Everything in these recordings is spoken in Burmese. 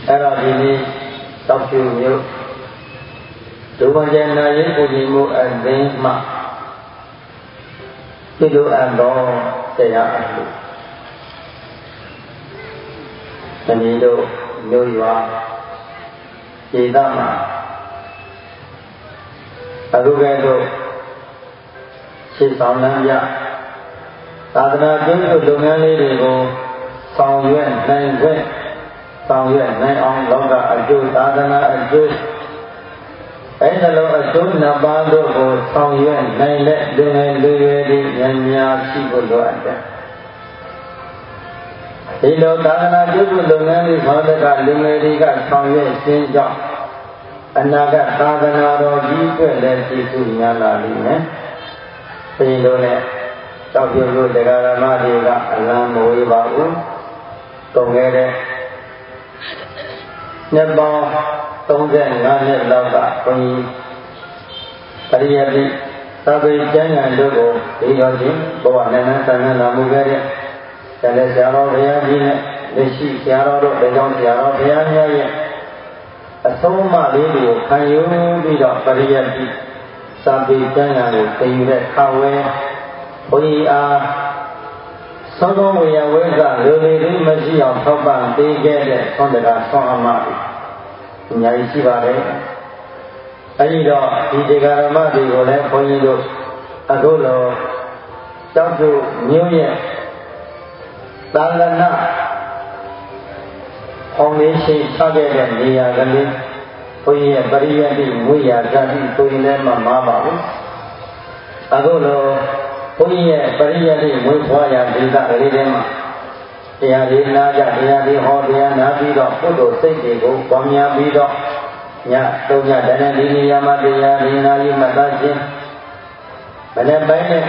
အဲ့တော့ဒီနေ့တောက်ဖြူမျိုးဒုဝဉ္ဇနာရေးကိုကြီးမှုအသိမှပြုလို့အပ်သောတရားအမှုဒီနေ့တို့မျိုးရွာဒေသမှာအခုကဲတော့ရှင်းဆောင်လမ်းပြသာသနာ့ကျိုးလုပ်ငန်းလေးတွေကိုဆောင်ရွက်နိုင်ခွင့်ဆောင်ရွက်နိုင်အောင်လောကအကျိုးသာသနာအကျိုးအဲ့ဒါလိုအကျိုးနှစ်ပါးတို့ကိုဆောင်ရွက်နိုင်တဲ့လူငယ်လူရွယ်တွေများရှိဖို့လိုအပ်တယ်ဒီလိုသာသနာ့ကျိုးလုပ်ငန်းလေးဆောင်တဲ့ကလူငယ်တွေကဆောင်ရွက်ခြင်းကြောင့်အနာဂတ်သာသနာတော်ကြီးအတွက်လည်းကျေးဇူးများလာလိမ့်မယ်ဒီလိုနဲ့တောက်ပြုလို့တရားဓမ္မတွေကအလံမဝေးပါဘူးတုံခဲ့တဲ့နှစ်ပေါင်း35နှစ်လောက်ကဘုန်းကြီးပရိယတိသဗ္ဗေကျမ်းဂန်တို့ကိုဒီတော်ချင်းဘဝနဲ့ဆန္ဒလာမှုခဲ့တဲ့ဆရာဆရာတော်ဘုရားကြီးနဲ့လက်ရှိဆရာတော်တို့တရားဆရာတော်ဘုရားများရဲ့အဆုံးအမလေးတွေကိုခံယူပြီးတော့ပရိယတိသဗ္ဗေကျမ်းဂန်ကိုသင်ယူတဲ့ခါဝဲဘုန်းကြီးအားသောသောဝေယဝိကလူတွေမရှိအောင်ထောက်ပံ့ပေးခဲ့တဲ့သွန်တကာဆွမ်းအမတွေအများကြီးရှိပါတယ်အဲဒီတော့ဒီတရားဓမ္မတွေကိုလည်းဘုန်းကြီးတို့အခုလိုတောက်တို့မျိုးရဲ့သာသနာဖောင်ဒေးရှင်းချခဲ့တဲ့နေရာကလေးဘုန်းကြီးရဲ့ပရိယတ်တိငွေရာဇာတိဆိုရင်လည်းမမှားပါဘူးအခုလိုဘုန်းကြီးရဲ့ပရိယတ်တိငွေဖွာရာဒေသကလေးတွေမှာတရားလေးနာကြတရားလေးဟောတရားနာပြီးတော့ပုဒ်တော်စိတ်တွေကိုပွားများပြီးတော့ညသုံးညတန်းဒီနေရာမှာတရားလေးနာယူမှတ်သားခြင်းမနေ့ပိုင်းနဲ့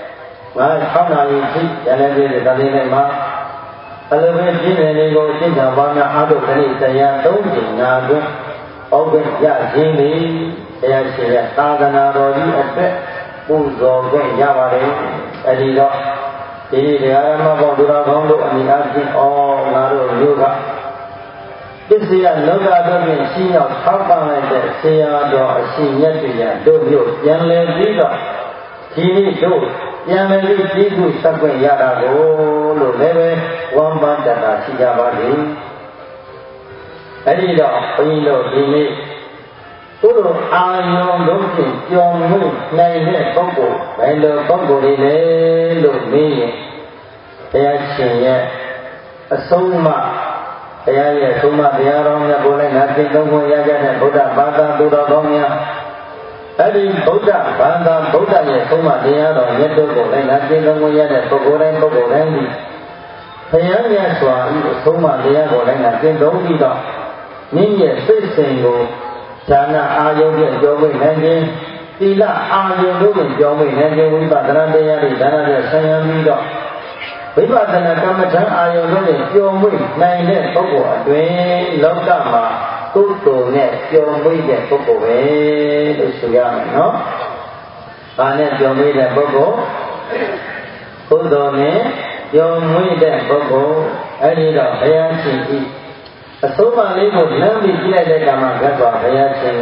6နာရီထိတရားလေးတွေဒါလေးတွေမှာအလိုပဲပြည့်နေလေးကိုစိတ်ဓာတ်ပွားများအားထုတ်တဲ့တရား3ချိန်နာခွင့်ဩဂတ်ရခြင်းလေးတရားရှင်ရဲ့သာသနာတော်ကြီးအတွက်ပူဇော်ခွင့်ရပါတယ်အဲဒီတော့ဒီတရားဓမ္မပေါင်းသူတော်ကောင်းတို့အမိအားဖြင့်ငါတို့မျိုးကပစ္စယလောကတို့ဖြင့်ရှင်းရောက်ထောက်ပံ့လိုက်တဲ့ဆရာတော်အရှင်မြတ်တရားတို့မျိုးပြန်လည်ပြီးတော့ဒီနေ့တို့ပြန်လည်ပြီးကျေးဇူးဆက်ခွင့်ရတာကိုလို့လည်းပဲဝမ်းပန်းတတာရှိကြပါလိမ့်အဲဒီတော့ဘုန်းကြီးတို့ဒီနေ့သူတို့အာယုံလုံးဖြင့်ကြော်မှုနိုင်တဲ့ပုဂ္ဂိုလ်ဘယ်လိုပုဂ္ဂိုလ်တွေလဲလို့မေးရင်တရားရှင်ရဲ့အဆုံးအမတရားရဲ့အဆုံးအမတရားတော်မြတ်ကိုလည်းငါသိသုံးခွင့်ရကြတဲ့ဗုဒ္ဓဘာသာသူတော်ကောင်းများအဲ့ဒီဗုဒ္ဓဘာသာဗုဒ္ဓရဲ့အဆုံးအမတရားတော်မြတ်တို့ကိုလည်းငါသိသုံးခွင့်ရတဲ့ပုဂ္ဂိုလ်တိုင်းဒီဘုရားမြတ်စွာဤအဆုံးအမတရားကိုလည်းငါသိသုံးပြီးတော့မိမိရဲ့စိတ်စဉ်ကိုဒါနအာယုဖြင့်ကြောမိတ်နိုင်ခြင်းသီလအာယုတို့ဖြင့်ကြောမိတ်နိုင်ခြင်းဝိပဿနာတရားတွေဒါနဖြင့်ဆံရံပြီးတော့ဝိပဿနာကမ္မဋ္ဌာန်းအာယုတို့ဖြင့်ကြောမိတ်နိုင်တဲ့ပုဂ္ဂိုလ်အတွင်းလောကမှာကုသိုလ်နဲ့ကြောမိတ်တဲ့ပုဂ္ဂိုလ်ပဲလို့ဆိုရမယ်နော်။ဘာနဲ့ကြောမိတ်တဲ့ပုဂ္ဂိုလ်ကုသိုလ်နဲ့ကြောမိတ်တဲ့ပုဂ္ဂိုလ်အဲ့ဒီတော့ဘုရားရှင်ဤအဆုံးအမလေးကိုလမ်းပြီးကြည့်လိုက်တဲ့အခါမှာဘုရားဘုရားရှင်က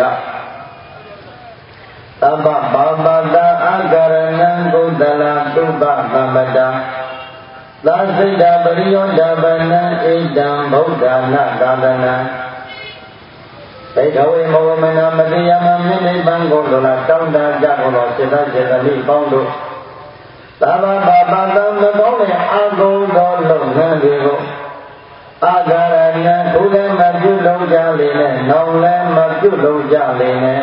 သဗ္ဗဘာပတာအကရဏံကုသလသုပသမ္ပတာသာစိတ်တာပရိယောဓဗနံဣဒံဗုဒ္ဓနာသာသနာဘိကဝေမောမနာမတိယမမြင့်နိဗ္ဗာန်ကိုလိုလားတောင်းတကြကုန်သောစေတစေတမိပေါင်းတို့သဗ္ဗဘာပတာမကောင်းတဲ့အကုန်သောလုပ်ငန်းတွေကိုအာဂရဏံဘုလည်းမပြုလုပ်ကြလေနဲ့နောင်လည်းမပြုလုပ်ကြလေနဲ့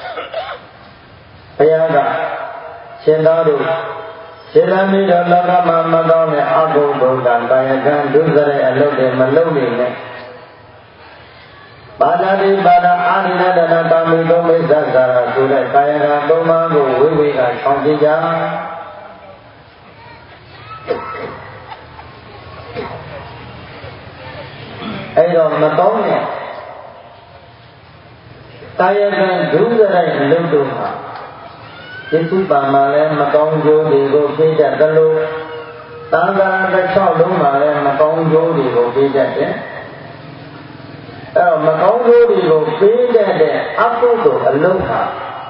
ဘုရားကရှင်သာတို့ရှင်သာမီးတို့လောကမှာမကောင်းတဲ့အဘုဒ္ဓကကာယကံဒုစရိုက်အလုပ်တွေမလုပ်နေနဲ့ပါဠိပါဒအာရိဏဒနာကာမိတို့မိစ္ဆာစာရဆိုတဲ့ကာယကံသုံးပါးကိုဝိဝေကဆောင်ကြကြအဲ့တော့မကောင်းတဲ့ကာယကံဒုစရိုက်အလုပ်တို့မှာဒီစုပါမှာလည်းမကောင်းကျိုးတွေကိုပေးတတ်သလိုသံဃာတစ်လျှောက်လုံးမှာလည်းမကောင်းကျိုးတွေကိုပေးတတ်တယ်မကောင်းကျိုးတွေကိုပေးတဲ့အကုသိုလ်အလုပ်ဟာ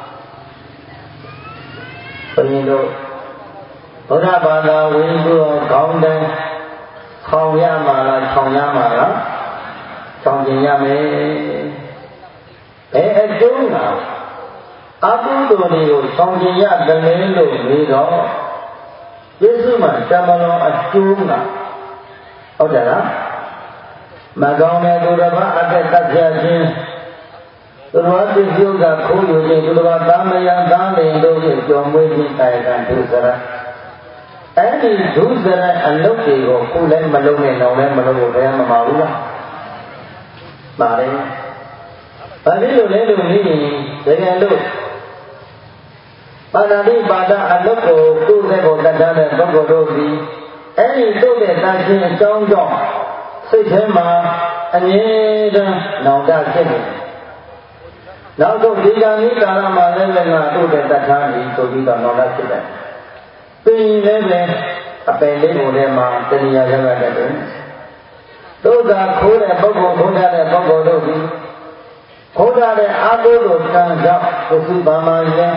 ဘုရင်တို့ဘုရားဘာသာဝင်ကိုကောင်းတဲ့ဆောင်ရမှာလားဆောင်ရမှာလားဆောင်ကျင်ရမယ်ဘယ်အကျိုးလားအကုသိုလ်တွေကိုဆောင်ကျင်ရတယ်လို့ပြီးတော့ယေရှုမှာတမန်တော်အကျိုးလားဟုတ်တယ်လားမကောင်းတဲ့သူတစ်ပါးအသက်တက်ပြခြင်းသူတော်ပစ္စည်းကခိုးယူခြင်းသူတော်သားမယားသားလင်တို့ကိုကြော်မွေးခြင်းကာယကံဒုစရအဲ့ဒီဒုစရအလုပ်တွေကိုကိုယ်လည်းမလုပ်နဲ့တော့လည်းမလုပ်ဘူးဘယ်မှမပါဘူးလားပါတယ်ဘာဖြစ်လို့လဲလို့နေရင်တကယ်လို့ပါဏာတိပါဒအလုပ်ကိုသူ့တဲ့ကိုတတ်တဲ့ပုဂ္ဂိုလ်တို့ဒီအဲ့ဒီတို့တဲ့တန်ရှင်းအကြောင်းကြောင့်စိတ်ထဲမှာအမြဲတမ်းနောင်တဖြစ်နေတယ်။နောက်ဆုံးဒီကံဤကာလမှာလည်းလည်းငါတို့တဲ့တတ်ထားပြီးဆိုပြီးတော့နောင်တဖြစ်တယ်။ပြီးရင်လည်းအပယ်လေးကိုထဲမှာတဏှာရောက်ရတတ်တယ်။တို့သာခိုးတဲ့ပုဂ္ဂိုလ်ခိုးတဲ့ပုဂ္ဂိုလ်တို့ဒီခိုးတဲ့အာဟုတို့ကံကြောင့်သုခိပါမရဲ့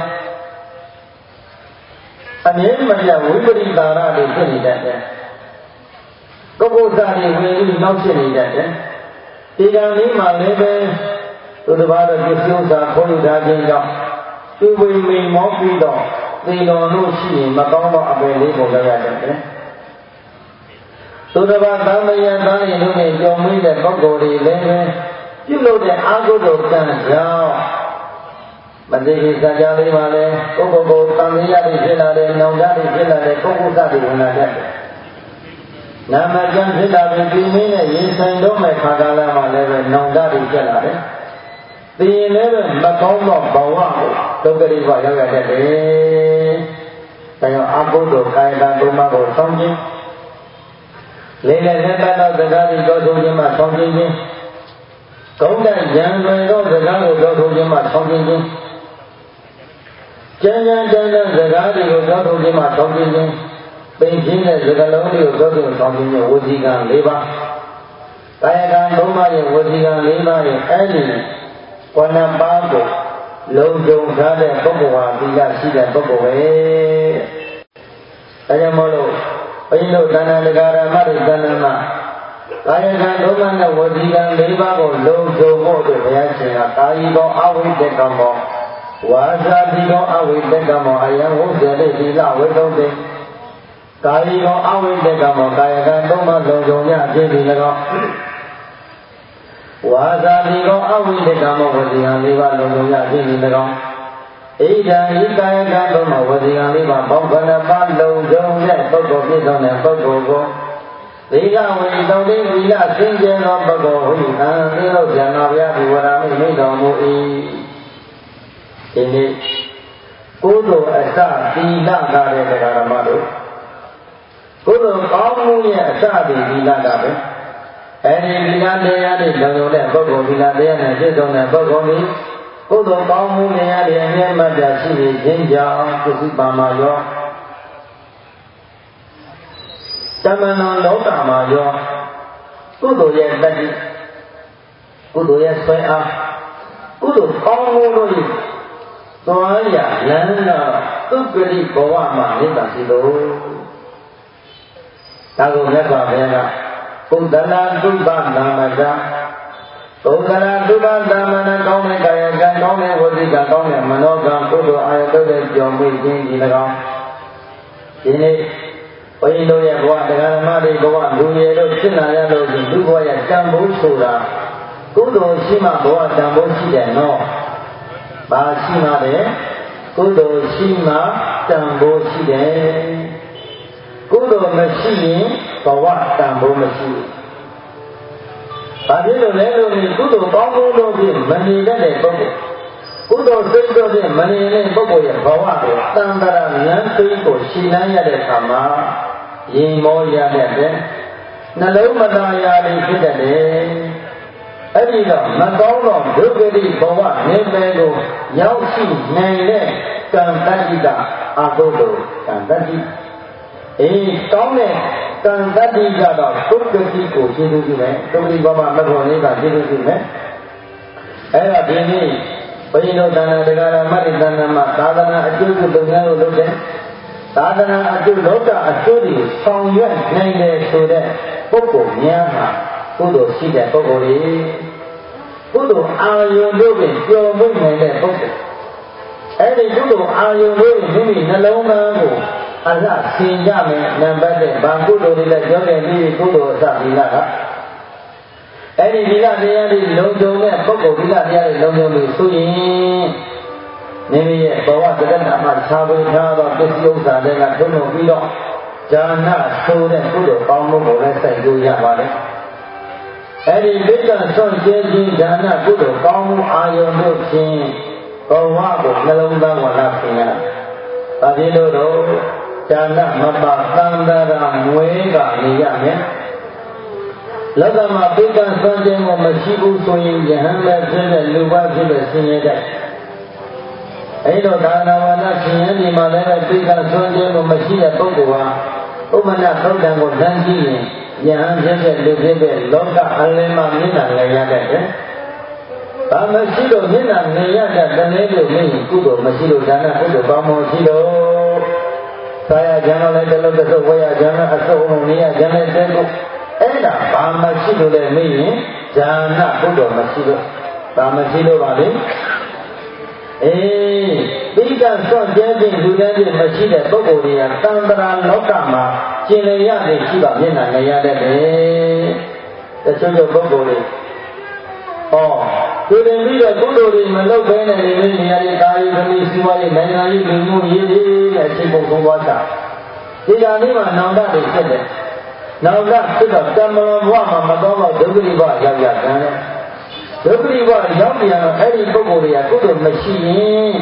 အမြဲမပြတ်ဝိပရိတာရတွေဖြစ်နေတတ်တယ်။ပုဂ္ဂိုလ်စားတွေဝင်ပြီးနောက်ဖြစ်နေတတ်တယ်။ဒီကံလေးမှာလည်းပဲသူတစ်ပါးတော့ပြည့်စုံစွာခိုးယူထားခြင်းကြောင့်သူဝိမိန်မောပြီးတော့သေတော်လို့ရှိရင်မကောင်းသောအပယ်လေးကိုလည်းရတတ်တယ်။သူတစ်ပါးသံဃာသားရင်တို့နဲ့ကြုံမိတဲ့ပုဂ္ဂိုလ်တွေလည်းပဲပြုလုပ်တဲ့အာဟုသောကံကြောင့်မသိသေးစကြလေးပါလေပုဂ္ဂိုလ်ကိုသံဃာတွေဖြစ်လာတယ်၊နောင်တတွေဖြစ်လာတယ်၊ပုဂ္ဂိုလ်သတွေဝင်လာတတ်တယ်။နာမကျမ်းဖြစ်လာပြီးဒီနည်းနဲ့ရင်ဆိုင်တော့မဲ့ခါကာလမှာလည်းပဲနောင်တတွေဖြစ်လာတယ်။ဒီရင်လည်းပဲမကောင်းသောဘဝကိုဒုက္ခရိပရောက်ရတတ်တယ်။ဒါကြောင့်အဘုဒ္ဓကာယကံသုံးပါးကိုဆောင်းခြင်းလေးလည်းလက်ပတ်သောစကားတွေပြောဆိုခြင်းမှဆောင်းခြင်းကောင်းတဲ့ဉာဏ်တွေသောစကားကိုပြောဆိုခြင်းမှဆောင်းခြင်းကျမ်းကျမ်းတဲ့စကားတွေကိုပြောဆိုခြင်းမှဆောင်းခြင်းပိန်ခြင်းတဲ့စကားလုံးတွေကိုပြောဆိုဆောင်းခြင်းဝစီကံ၄ပါးကာယကံ၃ပါးရဲ့ဝစီကံ၄ပါးရဲ့အဲ့ဒီကွဏပါးကိုလုံခြုံထားတဲ့ပုဂ္ဂိုလ်ဟာသီလရှိတဲ့ပုဂ္ဂိုလ်ပဲဒါကြောင့်မို့လို့ဘုန်းကြီးတို့သန္တာဂါရမတွေသန္တာမှာကာယကံဒုက္ခနဲ့ဝစီကံ၄ပါးကိုလုံခြုံဖို့အတွက်ဘုရားရှင်ကကာယီကောအဝိတ္တကံမောဝါစာတိကောအဝိတ္တကံမောအယံဝုဇ္ဇတိသီလဝိသုဒ္ဓေကာယီကောအဝိတ္တကံမောကာယကံသုံးပါးလုံခြုံရဖြစ်ပြီး၎င်းဝါစာတိကောအဝိတ္တကံမောဝစီကံ၄ပါးလုံခြုံရဖြစ်ပြီး၎င်းဣဒံဤကာယကံသုံးပါးဝစီကံ၄ပါးဘောကနပါလုံခြုံတဲ့ပုဂ္ဂိုလ်ပြည့်စုံတဲ့ပုဂ္ဂိုလ်ကိုသီလဝိသုဒ္ဓေသီလစင်ကြယ်သောပုဂ္ဂိုလ်ဟိအံသီလောဇာနာဗျာဒီဝရမိမိတော်မူ၏ဒီနေ့ကုသိုလ်အစသီလကတဲ့ဓမ္မတို့ကုသိုလ်ကောင်းမှုရဲ့အစဒီသီလကပဲအဲဒီသီလတရားတွေလုံုံတဲ့ပုဂ္ဂိုလ်သီလတရားနဲ့ပြည့်စုံတဲ့ပုဂ္ဂိုလ်သည်ကုသိုလ်ကောင်းမှုတရားတွေအမြဲမှတ်တာရှိနေခြင်းကြောင့်ကုသိုလ်ပါမှာရောတမန်တော်လောကမှာရောကုသိုလ်ရဲ့တတိကုသိုလ်ရဲ့ဆွဲအားကုသိုလ်ကောင်းမှုတို့၏သွားရလမ်းတော်သုပ္ပရိဘဝမှာနေတာရှိလို့ဒါကိုမြတ်စွာဘုရားကပုဒ္ဒနာသုဘနာမကပုဒ္ဒနာသုဘနာမနကောင်းတဲ့ကာယကံကောင်းတဲ့ဝစီကံကောင်းတဲ့မနောကံကုသိုလ်အာရုံတို့ကြောင့်ပြီးခြင်းဒီ၎င်းဒီနေ့ဘုန်းကြီးတို့ရဲ့ဘဝတရားဓမ္မတွေဘဝလူရည်တို့ဖြစ်လာရလို့ဒီလူဘဝရဲ့တန်ဖိုးဆိုတာကုသိုလ်ရှိမှဘဝတန်ဖိုးရှိတယ်နော်။ဘာရှိမှလဲကုသိုလ်ရှိမှတန်ဖိုးရှိတယ်။ကုသိုလ်မရှိရင်ဘဝတန်ဖိုးမရှိဘူး။ဘာဖြစ်လို့လဲလို့ကုသိုလ်ကောင်းမှုတို့ဖြင့်မနေတတ်တဲ့ပုဂ္ဂိုလ်ကုသိုလ်စိတ်တို့ဖြင့်မနေတဲ့ပုဂ္ဂိုလ်ရဲ့ဘဝကိုတန်တရာဉာဏ်သိကိုရှင်းလန်းရတဲ့အခါမှာရင်မောရတဲ့နှလုံးမသားရာတွေဖြစ်တတ်တယ်။အဲ့ဒီတော့မကောင်းသောဒုက္ခတိဘဝနေပေကိုရောက်ရှိနိုင်တဲ့ကံတတိကအကုသိုလ်ကံတတိကောင်းတဲ့ကံတတိကတော့ဒုက္ခတိကိုရှင်းလို့ရှိမယ်ဒုက္ခတိဘဝမဘုံလေးကရှင်းလို့ရှိမယ်အဲ့တော့ဒီနေ့ဘုန်းကြီးတို့သာနာတရားဓမ္မတွေသာနာမှာသာသနာအကျိုးလုပ်ငန်းကိုလုပ်တယ်သာသနာအကျိုးလောကအကျိုးတွေဆောင်ရွက်နိုင်တယ်ဆိုတဲ့ပုဂ္ဂိုလ်များဟာကုသိုလ်ရှိတဲ့ပုဂ္ဂိုလ်တွေကုသိုလ်အာယုန်တို့ဖြင့်ပျော်မွေ့နိုင်တဲ့ပုဂ္ဂိုလ်အဲ့ဒီကုသိုလ်အာယုန်တို့မိမိနှလုံးသားကိုအစဆင်ကြမယ်နံပါတ်1ဘာကုသိုလ်တွေလဲပြောတယ်ပြီးကုသိုလ်အစသီလကအဲ့ဒီသီလတရားတွေလုံခြုံတဲ့ပုဂ္ဂိုလ်သီလတရားတွေလုံခြုံလို့ဆိုရင်မိမိရဲ့ဘဝတရဏမှာခြားပေးထားသောပစ္စည်းဥစ္စာတွေကထုံးလို့ပြီးတော့ဉာဏ်ဆိုတဲ့ကုသိုလ်ကောင်းမှုကိုလည်းစိုက်လို့ရပါတယ်အဲ့ဒီဒိဋ္ဌဆွန့်ကျဲခြင်းဉာဏ်ကုသိုလ်ကောင်းမှုအာယုန်တို့ဖြင့်ဘဝကိုနှလုံးသားဝါဒဆင်ရတာဒါဖြစ်လို့တော့ဉာဏ်မပသံတရာမွေးကနေရမယ်လောကမှာပိဋကဆွမ်းခြင်းကိုမရှိဘူးဆိုရင်ယဟန်လည်းဖြစ်တဲ့လူပါဖြစ်တဲ့ဆင်းရဲတဲ့အဲ့တော့ဒါနဝါဒဆင်းရဲဒီမှာလည်းပိဋကဆွမ်းခြင်းကိုမရှိတဲ့ပုဂ္ဂိုလ်ဟာဥပနာသုတ်တံကိုလမ်းကြည့်ရင်ယဟန်ဖြစ်တဲ့လူဖြစ်တဲ့လောကအလင်းမှာမျက်နှာလည်းရတတ်တယ်။ဘာမရှိလို့မျက်နှာမြင်ရတဲ့တနေ့လို့မင်းကုသိုလ်မရှိလို့ဒါနကုသိုလ်ကောင်းမှုရှိလို့သာယာကျမ်းတော်လည်းတလုံးတစ်စုပ်ဝေယကျမ်းအစုံလုံးနေရကျမ်းနဲ့တဲကိုအဲ့ဒါဘာမရှိလို့လဲမင်းရင်ဉာဏကုသိုလ်မရှိလို့ဘာမရှိလို့ပါလဲအေးပိဋကဆွန့်ကျဲခြင်းလူတန်းခြင်းမရှိတဲ့ပုဂ္ဂိုလ်တွေကသံဃာလောကမှာကျင်လည်ရတဲ့ရှိပါမျက်နှာနဲ့ရတဲ့ပဲတချို့ပုဂ္ဂိုလ်တွေသူတင်ပြီးတော့ကုသိုလ်တွေမလုပ်ဘဲနဲ့နေနေရတဲ့ကာယသမီးစီဝါရေးနိုင်ငံရေးလူမှုရေးတွေနဲ့အချိန်ပုံသုံးသွားတာဒီကနေ့မှနောင်တတွေဖြစ်တယ်နောင်တဖြစ်တော့တမန်ဘဝမှာမတော်တော့ဒုက္ခရိဘရောက်ရတယ်ဒုက္ခရိဘရောက်ပြန်တော့အဲ့ဒီပုဂ္ဂိုလ်တွေကကုသိုလ်မရှိရင်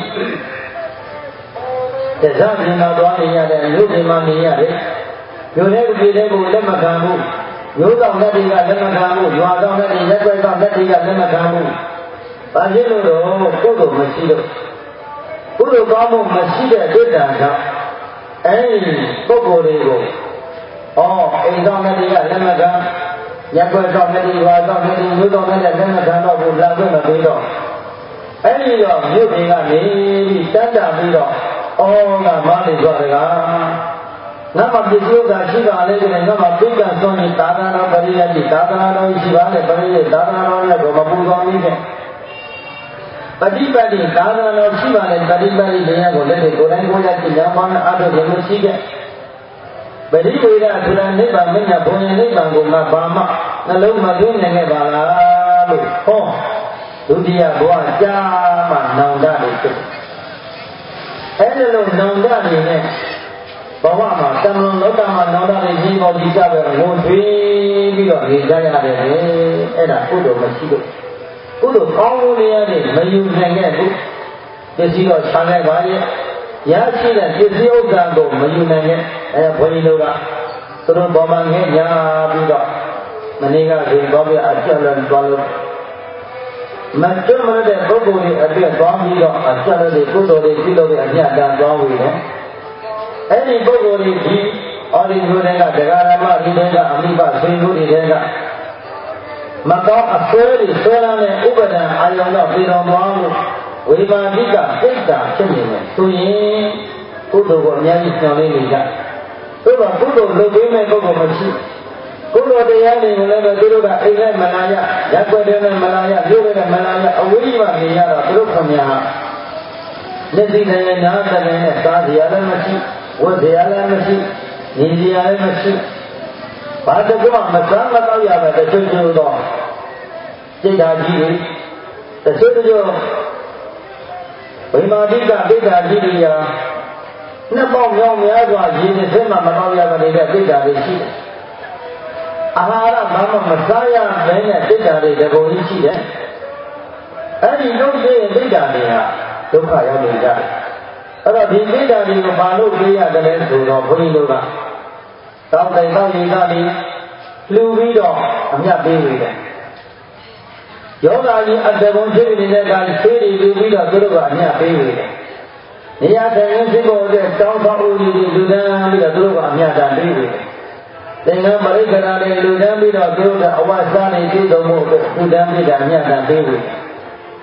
တရားပြင်မှာသွားနေရတယ်လူပြင်မှာနေရတယ်လူတဲ့ပြည်တဲ့ကိုလက်မခံဘူးရိုးဆောင်တဲ့တွေကလက်မခံဘူးရွာဆောင်တဲ့တွေရက်ွက်ဆောင်တဲ့တွေကလက်မခံဘူးဘာဖြစ်လို့တော့ကုသိုလ်မရှိလို့ကုသိုလ်ကောင်းမှုမရှိတဲ့ဒိဋ္ဌာန်ကြောင့်အဲဒီပုဂ္ဂိုလ်တွေကိုအိမ်ဆောင်တဲ့တွေကလက်မခံရက်ွက်ဆောင်တဲ့တွေရွာဆောင်တဲ့တွေရိုးဆောင်တဲ့လက်မခံတော့ဘူးလာခွင့်မပေးတော့အဲဒီတော့မြို့တွေကနေပြီးတန်းတာပြီးတော့ငါမားနေကြတယ်ကငါမှပစ္စည်းဥစ္စာရှိပါလေတဲ့ငါမှပိဋကဆွမ်းရင်သာသနာတော်ပရိယတ်သာသနာတော်ရှိပါလေပရိယတ်သာသနာတော်လည်းတော့မပူဇော်သေးတဲ့ပฏิပတ်တိသာသနာတော်ရှိပါလေပฏิပတ်တိတရားကိုလည်းကိုယ်တိုင်းကိုယ်ရကြည်ညာမှအားထုတ်ရလို့ရှိခဲ့ပရိဝေဒဆိုတာနိဗ္ဗာန်မညာဘုံရဲ့နိဗ္ဗာန်ကိုမှဘာမှနှလုံးမသွင်းနိုင်ခဲ့ပါလားလို့ဒုတိယဘဝကြာမှနောင်တတွေဖြစ်အဲ့ဒီလိုနောင်တတွေနဲ့ဘဝမှာတမန်လောကမှာနောင်တတွေကြီးပေါ်ဒီကြပဲငိုထွေးပြီးတော့နေကြရတယ်အဲ့ဒါကုသိုလ်မရှိလို့ကုသိုလ်ကောင်းမှုတွေရတယ်မယူနိုင်ခဲ့ဘူးပစ္စည်းတော့ဆံခဲ့ပါရဲ့ရရှိတဲ့ပစ္စည်းဥစ္စာကိုမယူနိုင်ခဲ့ဘုန်းကြီးတို့ကသူတို့ပေါ်မှာငဲ့ညာပြီးတော့မနေ့ကဆိုတော့ပြအကျက်လည်းသွားလို့မကျွမ်းမတဲ့ပုဂ္ဂိုလ်တွေအတွက်သွားပြီးတော့အကျက်လည်းကုသိုလ်တွေပြုလုပ်ပြီးအမြတ်တမ်းသွားဝေတယ်အဲ့ဒီပုဂ္ဂိုလ်တွေဒီအော်ဒီလိုတွေကတရားဓမ္မဒီတွေကအမိဘဆွေမျိုးတွေတွေကမတော်အဆွဲတွေဆွဲလာတဲ့ဥပဒံအာယုံတော့ပြေတော်သွားလို့ဝိမာတိကစိတ်ဓာတ်ဖြစ်နေတယ်ဆိုရင်ကုသိုလ်ကိုအများကြီးညှော်လေးနေကြသို့တော့ကုသိုလ်လုပ်ပေးမဲ့ပုဂ္ဂိုလ်မရှိကုသိုလ်တရားတွေကိုလည်းပဲသူတို့ကအိမ်နဲ့မလာရရက်ွက်တဲ့နဲ့မလာရမြို့နဲ့မလာရအဝေးကြီးမှနေရတော့သူတို့ခင်ဗျာလက်စီတဲ့နားတဲ့နဲ့စားစရာလည်းမရှိဝတ်စရာလည်းမရှိနေစရာလည်းမရှိဘာတကွမစားမတော့ရပဲတချို့ချို့တော့စိတ်ဓာတ်ကြီးတွေတချို့ချို့ဝိမာတိကပိဋ္ဌာကြီးတွေရာနှစ်ပေါင်းမြောင်များစွာရည်စက်မှမတော့ရတဲ့ပိဋ္ဌာတွေရှိတယ်အာဟာရဘာမှမစားရဘဲနဲ့ပိဋ္ဌာတွေတပုံကြီးရှိတယ်အဲ့ဒီလုံးသေးပိဋ္ဌာတွေဟာဒုက္ခရောက်နေကြတယ်အဲ့တော့ဒီပိဋ္ဌာတွေကိုဘာလို့ပေးရတယ်လဲဆိုတော့ဘုန်းကြီးတို့ကတောင်းတိုင်တော့ရေကနေလှူပြီးတော့အမြတ်ပေးနေတယ်ယောဂါကြီးအတ္တဘုံဖြစ်နေတဲ့အခါဆေးတွေလှူပြီးတော့သူတို့ကအမြတ်ပေးနေတယ်နေရာတိုင်းဖြစ်ဖို့အတွက်တောင်းဆောင်ဦးကြီးတွေလူတန်းပြီးတော့သူတို့ကအမြတ်တမ်းပေးနေတယ်သင်္ကန်းပရိက္ခရာတွေလူတန်းပြီးတော့သူတို့ကအဝတ်စားနေပြုသုံးဖို့အတွက်လူတန်းပြီးတာအမြတ်တမ်းပေးနေတယ်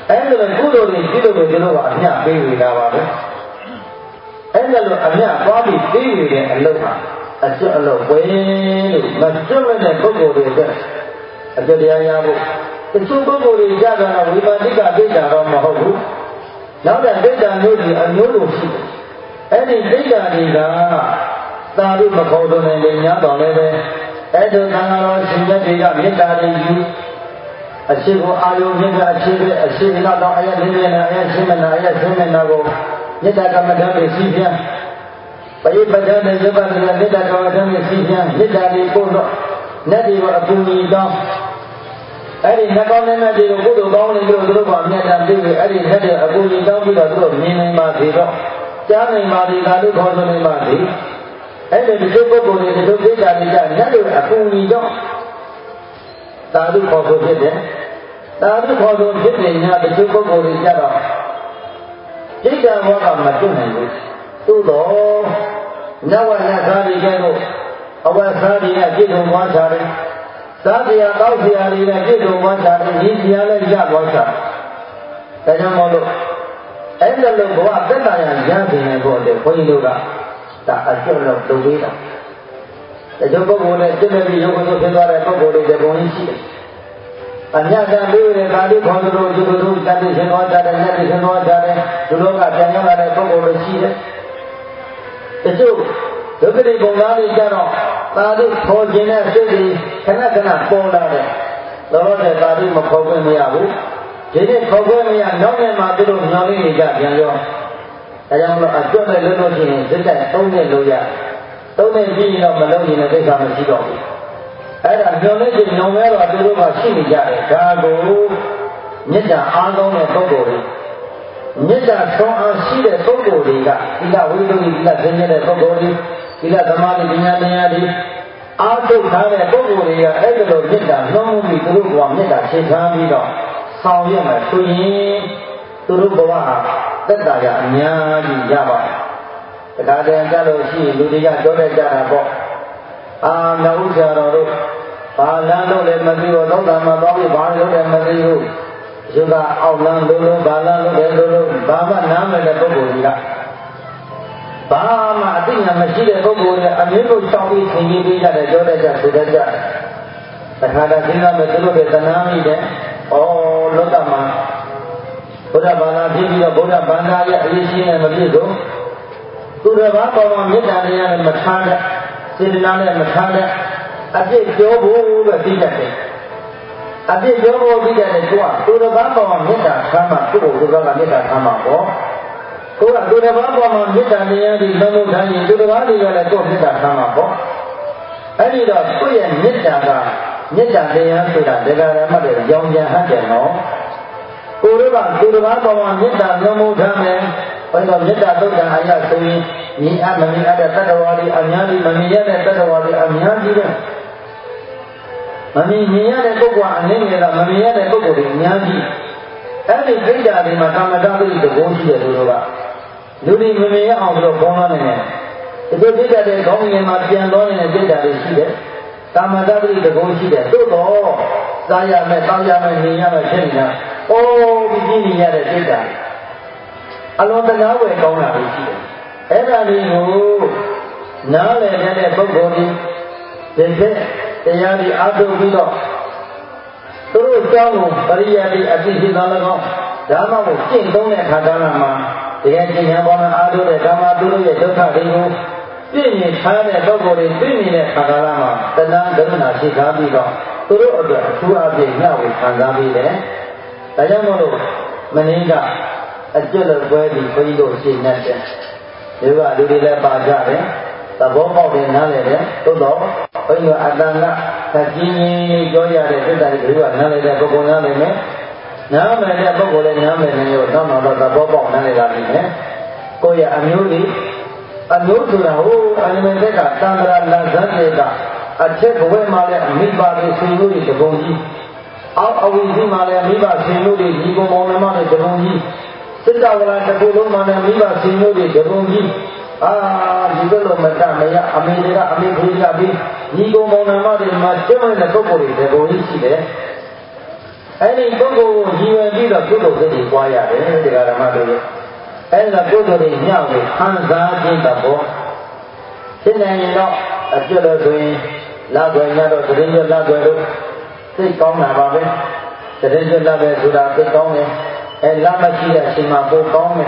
အဲ့ဒါကုသိုလ်တွေပြုလို့ဒီလိုကအမြတ်ပေးဝေတာပါပဲအဲ့ဒါလိုအမြတ်သွားပြီးပေးဝေတဲ့အလုပ်ဟာအကျွတ်အလုပ်ပဲလို့မကျွတ်တဲ့ပုဂ္ဂိုလ်တွေအတွက်အကျွတ်တရားရဖို့တချို့ပုဂ္ဂိုလ်တွေကြတာဝိပါတိကဒိဋ္ဌာတော့မဟုတ်ဘူးနောက်တဲ့ဒိဋ္ဌာမျိုးတွေအမျိုးလိုရှိတယ်အဲ့ဒီဒိဋ္ဌာတွေကသာဓုမခေါ်လို့နေညတော်လည်းပဲအဲ့ဒီသံဃာတော်ရှင်မြတ်တွေကမေတ္တာတွေယူအရှိကိုအာယုမြတ်ကအရှိပဲအရှိကတော့အယလေးနဲ့အယရှင်းမနာအယရှင်းမနာကိုမေတ္တာကမ္မဋ္ဌာန်းတွေစီးပြန်ပရိပဒနဲ့ယုတ်ပါတယ်မေတ္တာကမ္မဋ္ဌာန်းတွေစီးပြန်မေတ္တာတွေပို့တော့နတ်တွေကိုအကူအညီတောင်းအဲ့ဒီနတ်ကောင်းတဲ့နတ်တွေကိုကုသိုလ်ကောင်းနေလို့သူတို့ကအမြတ်တမ်းပြုပြီးအဲ့ဒီနတ်တွေအကူအညီတောင်းပြီးတော့သူတို့မြင်နိုင်ပါသေးတော့ကြားနိုင်ပါသေးတာလို့ခေါ်ဆိုနေပါသေးအဲ့ဒီဒီပုဂ္ဂိုလ်တွေဒီလိုဒိဋ္ဌာတွေကြနတ်တွေအကူအညီတော့သာဓုခေါ်ဆိုဖြစ်တယ်သာဓုခေါ်ဆိုဖြစ်နေ냐ဒီပုဂ္ဂိုလ်တွေကြတော့ဒိဋ္ဌာဘောကမတွနိုင်ဘူးသို့တော့နဝရသာတွေကျတော့အဝဆာတွေနဲ့ပြည့်စုံသွားကြတယ်သာတရားတောက်ဆရာတွေနဲ့ပြည့်စုံသွားကြတယ်ဒီဆရာလည်းရသွားကြတယ်ဒါကြောင့်မို့လို့အဲ့ဒါလို့ဘဝသက်သာရရနေတယ်ပေါ့လေဘုန်းကြီးတို့ကဒါအကျွတ်လို့လုပ်ပေးတာဒီပုဂ္ဂိုလ်နဲ့စိတ်နဲ့ရုပ်ကိုဖြစ်သွားတဲ့ပုဂ္ဂိုလ်တွေဒီပုံကြီးရှိတယ်အညတန်ပြီးတဲ့ကာတိခေါ်တို့ဒီလိုတို့တတ်ရှင်သွားကြတယ်ညတ်ရှင်သွားကြတယ်ဒီလိုကပြန်ရောက်လာတဲ့ပုဂ္ဂိုလ်တွေရှိတယ်တချို့ဒုက္ခတွေပုံသားတွေကြတော့သာဓုခေါ်ခြင်းနဲ့စိတ်တွေခဏခဏပေါ်လာတယ်တော့တဲ့သာဓုမခေါ်ခွင့်မရဘူးဒီနေ့ခေါ်ခွင့်မရနောက်နေ့မှသူတို့ညောင်းလေးနေကြပြန်ရောအဲကြောင့်လို့အကျွတ်နဲ့လွတ်လို့ရှိရင်စိတ်တိုင်းသုံးနဲ့လို့ရသုံးနဲ့ပြီးရင်တော့မလုံးရင်လည်းသိက္ခာမရှိတော့ဘူးအဲ့ဒါညောင်းလေးချင်းညောင်းမဲတော့သူတို့ကရှိနေကြတယ်ဒါကိုမေတ္တာအားကောင်းတဲ့ပုဂ္ဂိုလ်တွေမေတ္တာဆုံးအားရှိတဲ့ပုဂ္ဂိုလ်တွေကသီလဝိသုဒ္ဓိသီလသင်ရတဲ့ပုဂ္ဂိုလ်တွေသီလသမာဓိပညာတရားတွေအားထုတ်ထားတဲ့ပုဂ္ဂိုလ်တွေကအဲ့ဒီလိုမေတ္တာနှုံးမှုပြီးသူတို့ကမေတ္တာရှင်းထားပြီးတော့ဆောင်ရွက်မှဆိုရင်သူတို့ဘဝဟာသက်သာရအများကြီးရပါတယ်ဒါကြတဲ့ကြလို့ရှိရင်လူတွေကပြောတတ်ကြတာပေါ့အာနဥစ္စာတော်တို့ဘာလမ်းလို့လည်းမသိဘူးသောတာမှာသွားပြီးဘာလို့လည်းမသိဘူးယုကအောက်လမ်းလို့ဘာလမ်းလို့လည်းလို့ဘာမှနားမလည်တဲ့ပုဂ္ဂိုလ်ကြီးကဘာမှအသိဉာဏ်မရှိတဲ့ပုဂ္ဂိုလ်တွေအမျိုးမျိုးရှောင်ပြီးသင်ကြီးပေးကြတယ်ပြောတတ်ကြဆိုတတ်ကြတခါတည်းစဉ်းစားမယ်သူတို့တွေသနာမိတယ်ဩလောကမှာဘုရားဘာသာဖြစ်ပြီးတော့ဘုရားဗန္ဓာရဲ့အရေးကြီးနေမဖြစ်တော့သူတစ်ပါးပေါ်မှာမေတ္တာတရားနဲ့မထားတဲ့စေတနာနဲ့မထားတဲ့အပြစ်ပြောဖို့ပဲသိတတ်တယ်အပြစ်ပြောဖို့သိတတ်တယ်ကိုကသူတစ်ပါးပေါ်မှာမေတ္တာထားမှသူ့ကိုသူကမေတ္တာထားမှာပေါ့ကိုကသူတစ်ပါးပေါ်မှာမေတ္တာတရားဒီလုံးလုံးထားရင်သူတစ်ပါးတွေကလည်းကိုယ်မေတ္တာထားမှာပေါ့အဲ့ဒီတော့ကိုယ့်ရဲ့မေတ္တာကမေတ္တာတရားဆိုတာဒကာရမတွေရောင်ပြန်ဟတ်တယ်နော်ကိုယ်တို့ကသူတစ်ပါးပေါ်မှာမေတ္တာမျိုးမှုထားမယ်ဘယ်တော့မေတ္တာသုတ်တံအာရဆိုရင်မြင်အပ်မမြင်အပ်တဲ့တတ္တဝါတွေအများကြီးမမြင်ရတဲ့တတ္တဝါတွေအများကြီးပဲမမြင်ရတဲ့ပုဂ္ဂိုလ်အနေနဲ့ကမမြင်ရတဲ့ပုဂ္ဂိုလ်တွေအများကြီးအဲ့ဒီဒိဋ္ဌာတွေမှာကာမတပိတဘောရှိတဲ့လူတွေကလူတွေမမြင်ရအောင်လို့ခေါင်းလာနေတယ်ဒီဒိဋ္ဌာတွေခေါင်းငယ်မှာပြန်သွားနေတဲ့ဒိဋ္ဌာတွေရှိတယ်ကာမတပိတဘောရှိတယ်သို့တော့စားရမယ်တောင်းရမယ်နေရမယ်ဖြစ်နေတာအိုးဒီကြည့်နေရတဲ့ဒိဋ္ဌာအလုံးတကားဝယ်ကောင်းတာတွေရှိတယ်အဲ့ဒါလေးကိုနားလည်တဲ့ပုဂ္ဂိုလ်ဒီတရားတွေအားထုတ်ပြီးတော့သူတို့အကြောင်းကိုပရိယတ်တိအသိရှိသော၎င်းဓမ္မကိုကျင့်သုံးတဲ့အခါကလည်းမှာတကယ်ကျင့်ရပေါ်မှာအားထုတ်တဲ့ဓမ္မသူတို့ရဲ့ဒုက္ခတွေကိုပြည့်မြင်ထားတဲ့ပုဂ္ဂိုလ်တွေသိနေတဲ့အခါကလည်းမှာတဏှာကရုဏာရှိထားပြီးတော့သူတို့အတွက်အထူးအပြည့်မျှဝေခံစားပြီးတယ်။ဒါကြောင့်မို့လို့မင်းကအကျွတ်လို့ပွဲပြီးခွင့်လို့ရှင်းနေတဲ့ဒီကလူတွေလည်းပါကြတယ်သဘောပေါက်တယ်နားလည်တယ်သို့တော့ဘုရားအတန်ကသကြီးကြီးပြောရတဲ့သစ္စာတွေကနားလည်တဲ့ပုဂ္ဂိုလ်နားလည်မယ်နားမယ်တဲ့ပုဂ္ဂိုလ်လည်းနားမယ်နေရောတော့တော့သဘောပေါက်နားလည်လာပြီမယ်ကိုယ့်ရဲ့အမျိုးလေးအမျိုးဆိုတာဟိုအနိမေတ္တကသံဃာလဇတ်တွေကအထက်ဘဝမှာလည်းမိဘတွေဆွေမျိုးတွေတပုံကြီးအောက်အဝိဇ္ဇမှာလည်းမိဘဆွေမျိုးတွေဒီကုံမောင်နှမတွေတပုံကြီးစစ်တော်ကလာတစ်ခုလုံးမှာလည်းမိဘဆွေမျိုးတွေတပုံကြီးဒီလိုမတမရအမေတွေကအမေဖေးကြပြီးညီကုံမောင်နှမတွေမှာကျွမ်းတဲ့ပုဂ္ဂိုလ်တွေတပုံကြီးရှိတယ်အဲ့ဒီပုဂ္ဂိုလ်ကိုရည်ရွယ်ပြီးတော့ကုသိုလ်စိတ်တွေပွားရတယ်တရားဓမ္မတွေအဲ့ဒါကုသိုလ်တွေညောက်ပြီးခံစားခြင်းသဘောဖြစ်နေရင်တော့အကျွတ်လို့ဆိုရင်လာွယ်ညတော့တရင်ကျွတ်လာွယ်လို့စိတ်ကောင်းတာပါပဲတရင်ကျွတ်လာပဲဆိုတာစိတ်ကောင်းတယ်အဲလာမရှိတဲ့အချိန်မှာပိုကောင်းတယ်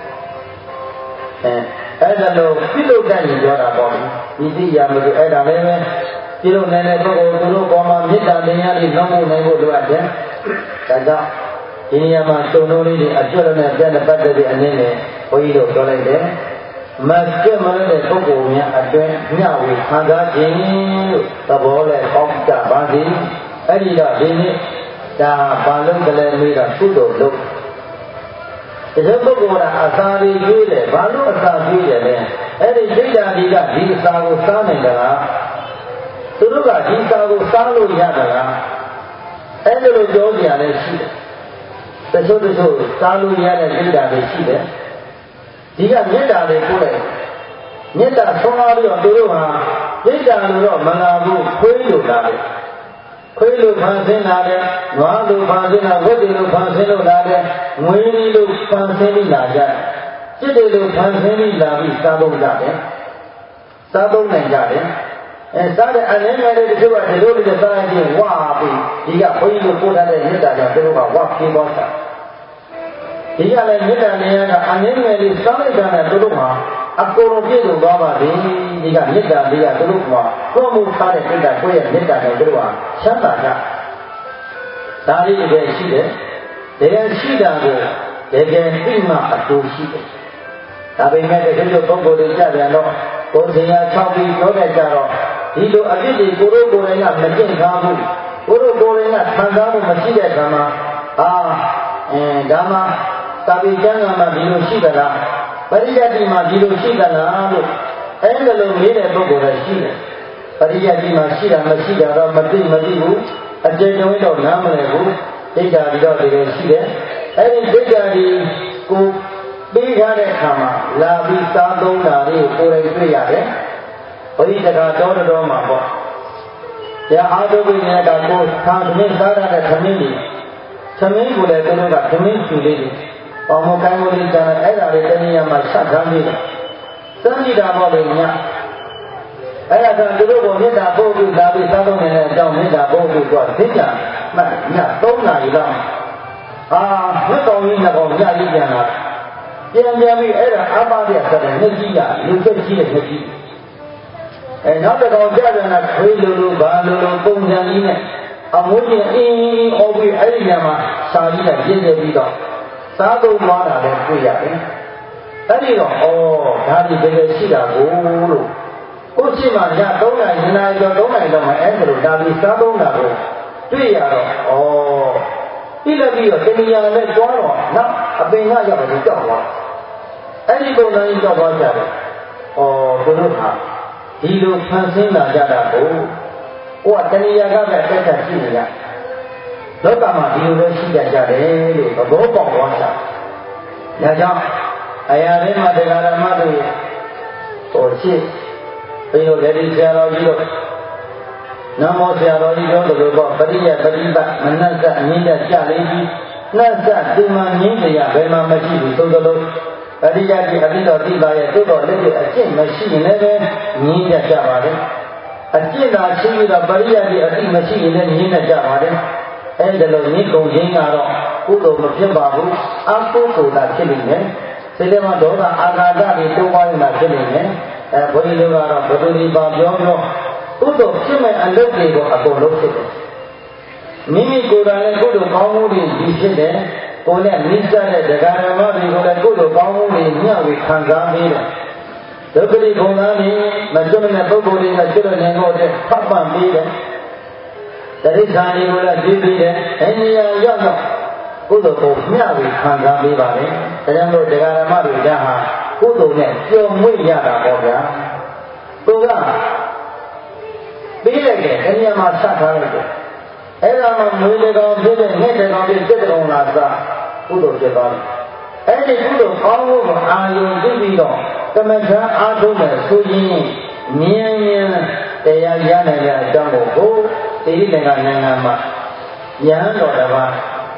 အဲ့ဒါလို့ပြုလုပ်တတ်ရင်ပြောတာပေါ့ဒီသိရမလို့အဲ့ဒါလည်းပဲပြုလုပ်နေတဲ့ပုဂ္ဂိုလ်သူတို့ပေါ်မှာမေတ္တာတရားတွေလုံးဝနိုင်ဖို့လိုအပ်တယ်ဒါကြောင့်ဒီနေရာမှာတုံလုံးလေးတွေအကျွတ်နဲ့ပြန်ပတ်သက်တဲ့အနေနဲ့ဘုန်းကြီးတို့ပြောလိုက်တယ်မကျွတ်မလို့တဲ့ပုဂ္ဂိုလ်များအတွင်းမျှဝေခံစားခြင်းလို့သဘောနဲ့ပေါက်ကြပါစေအဲ့ဒီတော့ဒီနေ့ဒါဘာလို့ကလေးမေးတာကုသိုလ်လုပ်ဒီပုဂ္ဂိုလ်ကအစာတွေကျွေးတယ်ဘာလို့အစာကျွေးတယ်လဲအဲ့ဒီဒိဋ္ဌာတွေကဒီအစာကိုစားနိုင်ကြလားသူတို့ကဒီအစာကိုစားလို့ရကြလားအဲ့ဒါလိုပြောကြရတယ်ရှိတယ်တချို့စားလို့ရတဲ့ဒိဋ္ဌာတွေရှိတယ်ဒီကမေတ္တာတွေပို့လိုက်မေတ္တာဆုံးသွားပြီးတော့သူတို့ဟာဒိဋ္ဌာလို့တော့မလာဘူးခွေးလို့လာတယ်ခွေးလိုဖန်ဆင်းလာတယ်နွားလိုဖန်ဆင်းလာဝက်တွေလိုဖန်ဆင်းလို့လာတယ်ငွေလေးလိုဖန်ဆင်းပြီးလာကြစိတ်တွေလိုဖန်ဆင်းပြီးလာပြီးစားသုံးကြတယ်စားသုံးနိုင်ကြတယ်စားတဲ့အလင်းငယ်လေးတချို့ကဒီလိုလေးစားရင်ဝါပြီးဒီကဘုန်းကြီးတို့ပို့ထားတဲ့မေတ္တာကြောင့်သူတို့ကဝါပြေးသွားတာဒီကလည်းမေတ္တာနေရာကအလင်းငယ်လေးစားလိုက်တာနဲ့သူတို့မှာအကုန်လုံးပြည့်စုံသွားပါပြီဒီကမေတ္တာလေးကသူတို့ကကိုယ်မှုထားတဲ့မေတ္တာကိုယ့်ရဲ့မေတ္တာနဲ့သူတို့ကချမ်းသာကြဒါလေးတကယ်ရှိတယ်တကယ်ရှိတာကိုတကယ်သိမှအကျိုးရှိတယ်ဒါပေမဲ့တကယ်လို့ပုဂ္ဂိုလ်တွေကြပြန်တော့ကိုယ်စင်ရ6ပြီးပြောတဲ့ကြတော့ဒီလိုအဖြစ်တွေကိုယ်တို့ကိုယ်တိုင်ကမကျင့်ထားဘူးကိုယ်တို့ကိုယ်တိုင်ကခံစားမှုမရှိတဲ့အခါမှာဒါမှသာဝေကျမ်းဂန်မှာဒီလိုရှိသလားပရိယတ်တိမှာဒီလိုရှိသလားလို့အဲ့ဒါလိုမေးတဲ့ပုဂ္ဂိုလ်လည်းရှိတယ်ပရိယတ်တိမှာရှိတာမရှိတာတော့မသိဘူးအကျေကျုံတော့နားမလည်ဘူးဒိဋ္ဌာဒီတော့တကယ်ရှိတယ်အဲ့ဒီဒိဋ္ဌာဒီကိုပေးထားတဲ့အခါမှာလာပြီးစားသုံးတာလေးကိုယ်တိုင်တွေ့ရတယ်ဘုရားတကာတော်မှာပေါ့ရအားထုတ်ပြီးနေတာကိုသာသမင်းစားရတဲ့သမင်းကြီးသမင်းကိုလည်းသူတို့ကသမင်းကျူလေးတွေပေါင်းမကိုင်းကိုလေးကျန်တဲ့အဲ့ဒါလေးတနည်းအားမှာဆက်ထားပြီးတယ်စမ်းကြည့်တာပေါ့လေညအဲ့ဒါကသူတို့ကမေတ္တာပို့ပြီးလာပြီးစားသုံးနေတဲ့အကြောင်းမေတ္တာပို့ပြီးတော့သိကြမှတ်ည3နာရီလောက်မြတ်တော်ကြီးနှစ်ကောင်ညကြီးပြန်လာပြန်ပြီးအဲ့ဒါအပါဒရဲ့ဆက်တဲ့နှစ်ကြီးကလူသက်ကြီးတဲ့နှစ်ကြီးနောက်တစ်ကောင်ကြာပြန်လာခွေးလိုဘာလိုပုံစံကြီးနဲ့အမိုးကြီးအင်းအော်ပြီးအဲ့ဒီညမှာစာကြီးကပြည့်စုံပြီးတော့စားသုံးသွားတာလည်းတွေ့ရတယ်အဲ့ဒီတော့ဒါဒီတကယ်ရှိတာကိုလို့ကိုရှိမှည3နာရီ2နာရီကျော်3နာရီလောက်မှအဲ့ဒါလိုဒါပြီးစားသုံးတာကိုတွေ့ရတော့ပြီးလည်းပြီးတော့တဏှာနဲ့တွားတော့နောက်အပင်ကရောက်တော့ကြောက်သွားအဲ့ဒီပုံစံကြီးကြောက်သွားကြတယ်သူတို့ဟာဒီလိုဖန်ဆင်းလာကြတာကိုတဏှာကပဲအတက်တက်ရှိနေရလောကမှာဒီလိုပဲရှိကြတယ်လို့သဘောပေါက်သွားတာဒါကြောင့်အရာတွေမှာတရားဓမ္မတွေရှိပြီးတော့လည်းဆရာတော်ကြီးတို့နမောဆရာတော်ကြီးပြောသလိုပေါ့ပရိယပရိပတ်မနတ်ကအငြင်းတကြလေးကြီးနှက်စဒီမှာငြင်းတရားဘယ်မှာမရှိဘူးသုံးသလုံးပရိယတိအတိတော်သိပါရဲ့သို့တော်လည်းအကျင့်မရှိရင်လည်းငြင်းတကြပါလေအကျင့်သာရှိပြီးတော့ပရိယတိအတိမရှိရင်လည်းငြင်းတကြပါလေအဲ့ဒါလိုငြင်းကုန်ခြင်းကတော့ကုသိုလ်မဖြစ်ပါဘူးအကုသိုလ်သာဖြစ်နေတယ်စိတ်ထဲမှာဒေါသအာဃာတတွေတိုးပွားနေတာဖြစ်နေတယ်ဘုန်းကြီးတို့ကတော့ဘုသူဒီပါပြောကုသိုလ်ဖြစ်မဲ့အလုပ်တွေကိုအကုန်လုံးဖြစ်တယ်မိမိကိုယ်တိုင်လည်းကုသိုလ်ကောင်းမှုတွေဒီဖြစ်တယ်ကိုယ်နဲ့နိစ္စတဲ့ဒကာဓမ္မတွေကိုလည်းကုသိုလ်ကောင်းမှုတွေညှပြီးခံစားပေးတယ်ဒုက္ခတိဘုံသားတွေမကျွတ်တဲ့ပုဂ္ဂိုလ်တွေကကျွတ်နေတော့တဲ့ဖတ်ပံပေးတယ်တရိစ္ဆာန်တွေကိုလည်းကြည့်ပြီးတယ်အဲဒီနေရာရောက်တော့ကုသိုလ်ကိုမျှပြီးခံစားပေးပါလေဒါကြောင့်လို့ဒကာဓမ္မတွေကဟာကုသိုလ်နဲ့ကြော်မွေ့ရတာပေါ့ဗျာသူကပေးလိုက်တယ်တဏှာမှာဆက်ထားလိုက်တယ်အဲ့ဒါမှမွေးတဲ့ကောင်ဖြစ်တဲ့ငှက်တဲ့ကောင်ဖြစ်တဲ့ကောင်လာစားကုသိုလ်ဖြစ်သွားတယ်အဲ့ဒီကုသိုလ်ကောင်းမှုကိုအာရုံပြုပြီးတော့ကမ္မထံအားထုတ်မယ်ဆိုရင်မြင်တရားရနိုင်တဲ့အကြောင်းကိုဒီနိုင်ငံမှာ nhãn rồi đó ba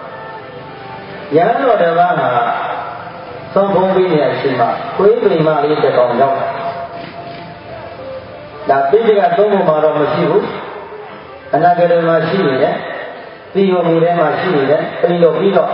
hả xong không biết này gì mà quý vị mà đi sẽ còn đâu đã biết cái tôi mà rồi mà chịu anh ấy cái mà chịu đấy tiêu mua đấy mà chịu đấy bây giờ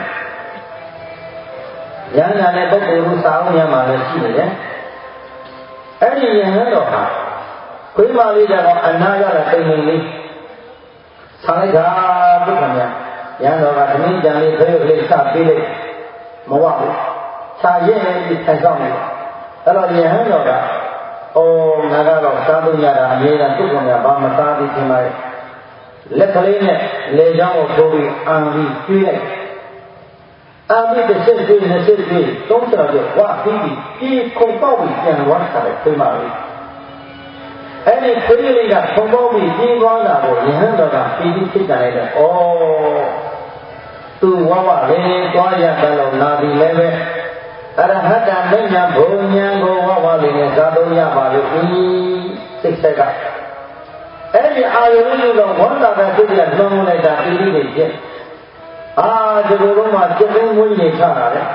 nhãn là này bốc bùn sao nhà mà là chịu đấy ấy thì nhãn rồi hả quý mà đi sẽ còn anh ấy là cái mùng đi sáng nay ra bức hình nha nhãn rồi là mình chẳng đi thấy được sao đi đi mà vào xa dễ đi thành xong này đó là nhãn rồi đó ô ngài ra rồi sao tôi nhà là như là chút nhà ba mà ta đi thì mày lết lấy này lấy ra một số bị ăn đi truy này ăn đi để xem truy không sợ được quá khi không bao bị tiền quá phải thuê mà đi anh ấy thuê đi là không bao bị tiền quá là bộ nhãn rồi là khi đi thích này là ô tu quá lên quá nhà ta lâu na đi lên về Arahata menya bonya go wa le sa do ya ba lo sik sai ka ai di ayonu lo wanda ba tu ya long lai da pi ni ni chit di ko lo ma chit tin mui ni tha da le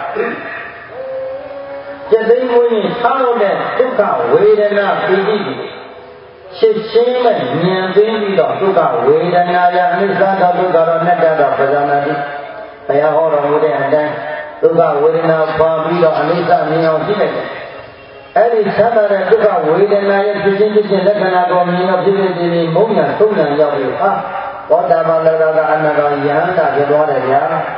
chit tin mui ni tha lo de dukha vedana pi ni chit chin ma nyan tin pi do dukha vedana ya anissa do dukha do natta do prajana ti baya ho ro mu de an dan dukha vedana pa pi do anissa ni aung chi laiအဲ့ဒီသတ်တဲ့ဒုက္ခဝေဒနာရဲ့ဖြစ်ခြင်းလက္ခဏာကိုမြင်တော့ဖြစ်ဖြစ်ဒီမုံညာသုံးညာရောက်ပြီဟာဘောဓဘာလကအနတော်ယဟန္တာဖြစ်သွားတယ်ဗျာ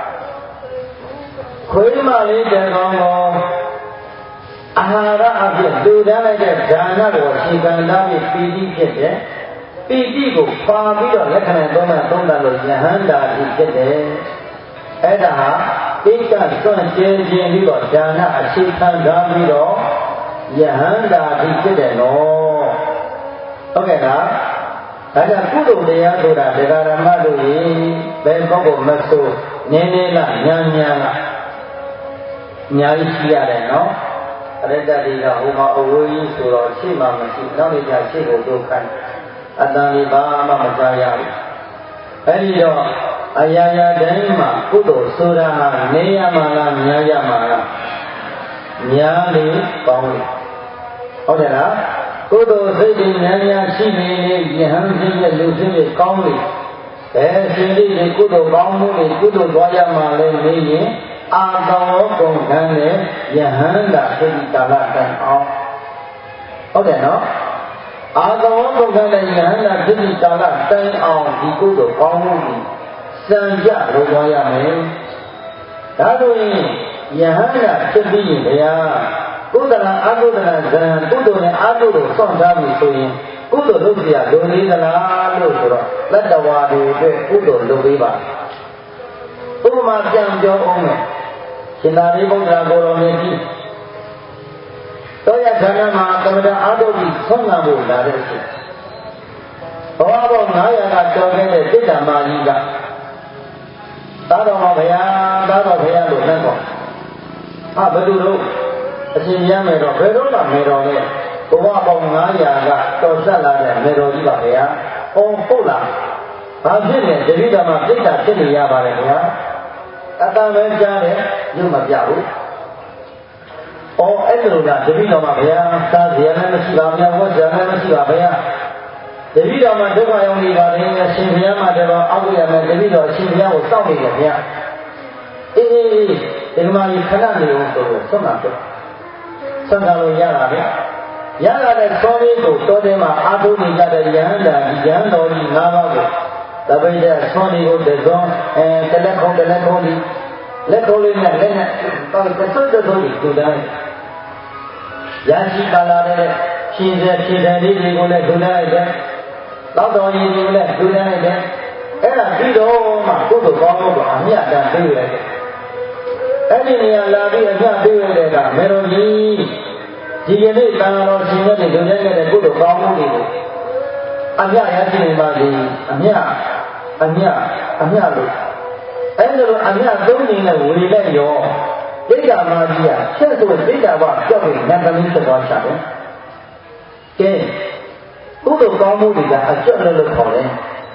ခွေးမလေးတကောင်ကိုအာဟာရအဖြစ်လူတန်းလိုက်တဲ့ဈာနကိုခြေခံထားပြီးပီတိဖြစ်တယ်ပီတိကိုပါပြီးတော့လက္ခဏာသုံးတာလို့ယဟန္တာဖြစ်တယ်အဲ့ဒါဟာပိဋကစွန့်ကျဲခြင်းပြီးတော့ဈာနအခြေခံထားပြီးတော့ယဟန္တာဒီဖြစ်တယ်နော်ဟုတ်ကဲ့လားဒါကြောင့်ကုသိုလ်တရားဆိုတာဒကာရမတို့ရေဘယ်ပုဂ္ဂိုလ်မဆိုနည်းနည်းလားညာညာလားအများကြီးရှိရတယ်နော်အရတ္တတွေကဟိုမှာအဝေးကြီးဆိုတော့ရှိမှမရှိနောက်နေကြရှိဖို့ဒုက္ခအတန်လေးဘာမှမကြားရဘူးအဲဒီတော့အရာရာတိုင်းမှာကုသိုလ်ဆိုတာဟာနေရမှာလားများရမှာလားများလေပေါင်းလေဟုတ်တယ်လားကုသိုလ်စိတ်တွေများများရှိနေလေယဟန်စိတ်ရဲ့လူစိတ်တွေကောင်းလေဘယ်စိတ်တွေကုသိုလ်ကောင်းမှုတွေကုသိုလ်သွားရမှာလဲနေရင်အာတောကုန်ခံတဲ့ယဟန်တာစိတ်ကာလတန်အောင်ဟုတ်တယ်နော်အာတောကုန်ခံတဲ့ယဟန်တာစိတ်ကာလတန်အောင်ဒီကုသိုလ်ကောင်းမှုတွေစံကြလို့သွားရမယ်ဒါဆိုရင်ယဟန္တာဖြစ်ပြီးရင်ဗျာကုသလအကုသလဇံကုသိုလ်နဲ့အကုသိုလ်စောင့်ထားပြီဆိုရင်ကုသိုလ်လုပ်เสียလိုနေသလားလို့ဆိုတော့တတ္တဝါတွေအတွက်ကုသိုလ်လုပ်ပေးပါဥပမာပြန်ပြောအောင်မယ်ရှင်သာရိပုတ္တရာကိုယ်တော်မြတ်ကြီးတောရခန္ဓာမှာကမ္မဋ္ဌာန်းအားထုတ်ပြီးဆုံးခံဖို့လာတဲ့အချိန်ဘဝပေါင်း900ကတော်ခဲ့တဲ့တိတ္တမာကြီးကသာတော်မှာဗျာသာတော်ဗျာလို့နှံ့တော့ဘယ်သူတို့အရှင်ရမယ်တော့ဘယ်တော့မှမေတော်နဲ့ဘဝပေါင်း900ကတော်ဆက်လာတဲ့မေတော်ကြီးပါဗျာ။ဟုတ်လား။ဘာဖြစ်လဲတတိဓမ္မပြိတ္တာဖြစ်နေရပါတယ်ဗျာ။အတန်ပဲကြားတယ်ညမပြဘူး။အဲ့လိုလားတတိဓမ္မဗျာ။သာဇာလည်းမရှိပါဗျာ။ဝတ်ဇာလည်းမရှိပါဗျာ။တတိဓမ္မဒုက္ခရောက်နေပါတယ်အရှင်ဘုရားမှာတော့အောက်ရမယ်တတိတော်အရှင်ဘုရားကိုစောင့်နေတယ်ဗျာ။အေးဒီမှာဒီခဏနေအောင်ဆိုတော့ဆုံးတာပြဆုံးတာလို့ရတာပဲရလာတဲ့သောလေးကိုတောထဲမှာအာထုနေကြတဲ့ယဟန္တာဒီယဟန်တော်ကြီး၅ပါးကိုတပိဋကသွန်လေးကိုတသွန်တလက်ခုံးလေးလက်ခုံးလေးနဲ့လက်နဲ့တော့တဆွတ်လေးကိုတိုင်းရရှိပါလာတဲ့ဖြည့်တဲ့လေးတွေကိုလည်းဒုလိုက်တယ်တော့တော်ကြီးတွေကိုလည်းဒုလိုက်တယ်အဲ့ဒါပြီးတော့မှကုသိုလ်ကောင်းမှုကအမြတ်တမ်းပေးရတယ်အဲ့ဒီနေရာလာပြီးအကျပေးရတဲ့ကမေတော်ကြီးဒီကနေ့တန်တော်ရှင်ရဲ့လူတွေခဲ့တဲ့ကုသိုလ်ကောင်းမှုတွေကိုအမြတ်ရရှိနေပါစေအမြတ်လို့အဲ့ဒီလိုအမြတ်သုံးနေနဲ့ဝေလိုက်ရောဒိဋ္ဌာမကြီးကဆက်ဆိုဒိဋ္ဌာဘပြောက်ပြီးနတ်ကလေးဖြစ်သွားချတယ်ကဲကုသိုလ်ကောင်းမှုတွေကအကျွတ်လို့ခေါ်တယ်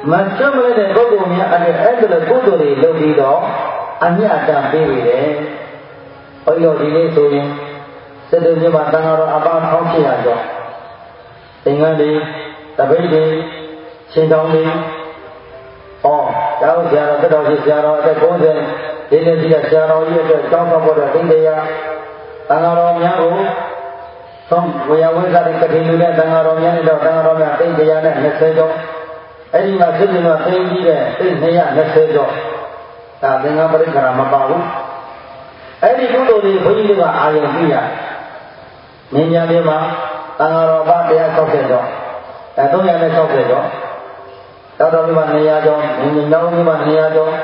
ကျွတ်မလဲတဲ့ပုဂ္ဂိုလ်များအဲ့ဒါလိုကုသိုလ်တွေလုပ်ပြီးတော့အမြတ်တမ်းပေးနေတယ်ဘုရားဒီနေ့ဆိုရင်စစ်တေမြတ်တန်ဃာတော်အပေါင်း1800ကျော်သင်္ကန်းတွေတပိတ်တွေရှင်တောင်းတွေကျောင်းဆရာတော်တက်တော်ကြီးဆရာတော်အသက်90ဒီနေ့ကြီးဆရာတော်ကြီးအတွက်ကျောင်းဆောင်ဖို့တဲ့သင်္ကေယတန်ဃာတော်များကိုသုံးဝေယဝိဇ္ဇာတိကတိလူတဲ့တန်ဃာတော်များနဲ့တော့တန်ဃာတော်များသင်္ကေယနဲ့20ကျော်အဲ့ဒီမှာစစ်တေမှာသိပြီးတဲ့သိ220ကျော်ဒါသင်္ကန်းပရိက္ခရာမပါဘူးအဲ့ဒီကုသိုလ်တွေဘုန်းကြီးတွေကအာရုံပြုရမြင်ညာတွေမှာတန်ဃာတော်ဘာ160ကျော်360ကျော်တောက်တော်မြို့မှာ200ကျော်မြင်ညာမြို့မှာ200ကျော်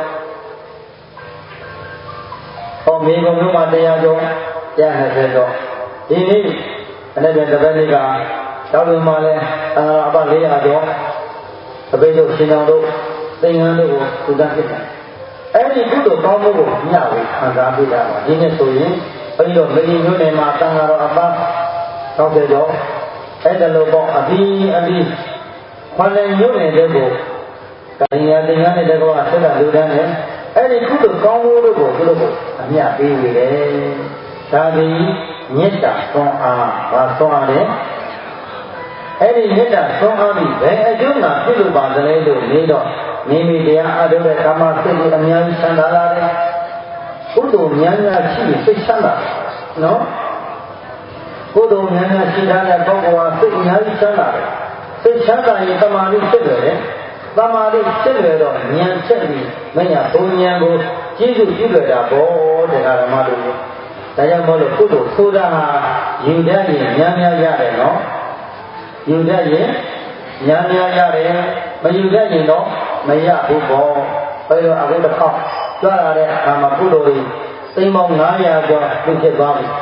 မေကုံမြို့မှာ100ကျော်120ကျော်ဒီနေ့အဲ့ဒီတပည့်တွေကတောက်တော်မှာလဲတန်ဃာတော်အပ400ကျော်တပည့်တို့ရှင်တော်တို့သင်္ကန်းတို့ကိုသူတတ်ဖြစ်တယ်အဲ့ဒီကုသိုလ်ကောင်းမှုကိုမျှဝေခံစားပေးကြပါဒီနေ့ဆိုရင်ဘုန်းကြီးတို့မင်းမျိုးနယ်မှာတန်ဃာတော်အပ60ကျော်အဲ့ဒါလိုပေါ့အပြီးခွန်လည်းမျိုးနယ်တဲ့ကိုကင်ညာတင်ရတဲ့ကောဆက်တာလူတန်းနဲ့အဲ့ဒီကုသိုလ်ကောင်းမှုတို့ကိုသူတို့ကိုအမျှပေးနေတယ်ဒါသည်မေတ္တာသွန်အားဘာသွန်အားလဲအဲ့ဒီမေတ္တာသွန်အားပြီးဘယ်အကျိုးငါပြုလို့ပါသလဲလို့နေတော့မိမိတရားအားထုတ်တဲ့ကာမစိတ်ကိုအများကြီးဆန္ဒလာတယ်ကုသိုလ်များများရှိရင်စိတ်ချမ်းသာနော်ကုသိုလ်များများရှိတဲ့ပုဂ္ဂိုလ်ဟာစိတ်အများကြီးချမ်းသာတယ်စိတ်ချမ်းသာရင်တမာတိဖြစ်တယ်တမာတိဖြစ်တယ်တော့ဉာဏ်ချက်ပြီးမညာဘုံဉာဏ်ကိုကျေးဇူးပြုရတာပေါ့တရားဓမ္မတို့ဒါကြောင့်မို့လို့ကုသိုလ်ဆိုတာဟာယူတတ်ရင်များများရတယ်နော်ယူတတ်ရင်များများရတယ်မယူတတ်ရင်တော့မရဘူးပေါ့ဘယ်လိုအခုတစ်ခေါက်ကြွလာတဲ့အခါမှာကုသိုလ်တွေသိန်းပေါင်း900ကျော်ပြုဖြစ်သွားပြီ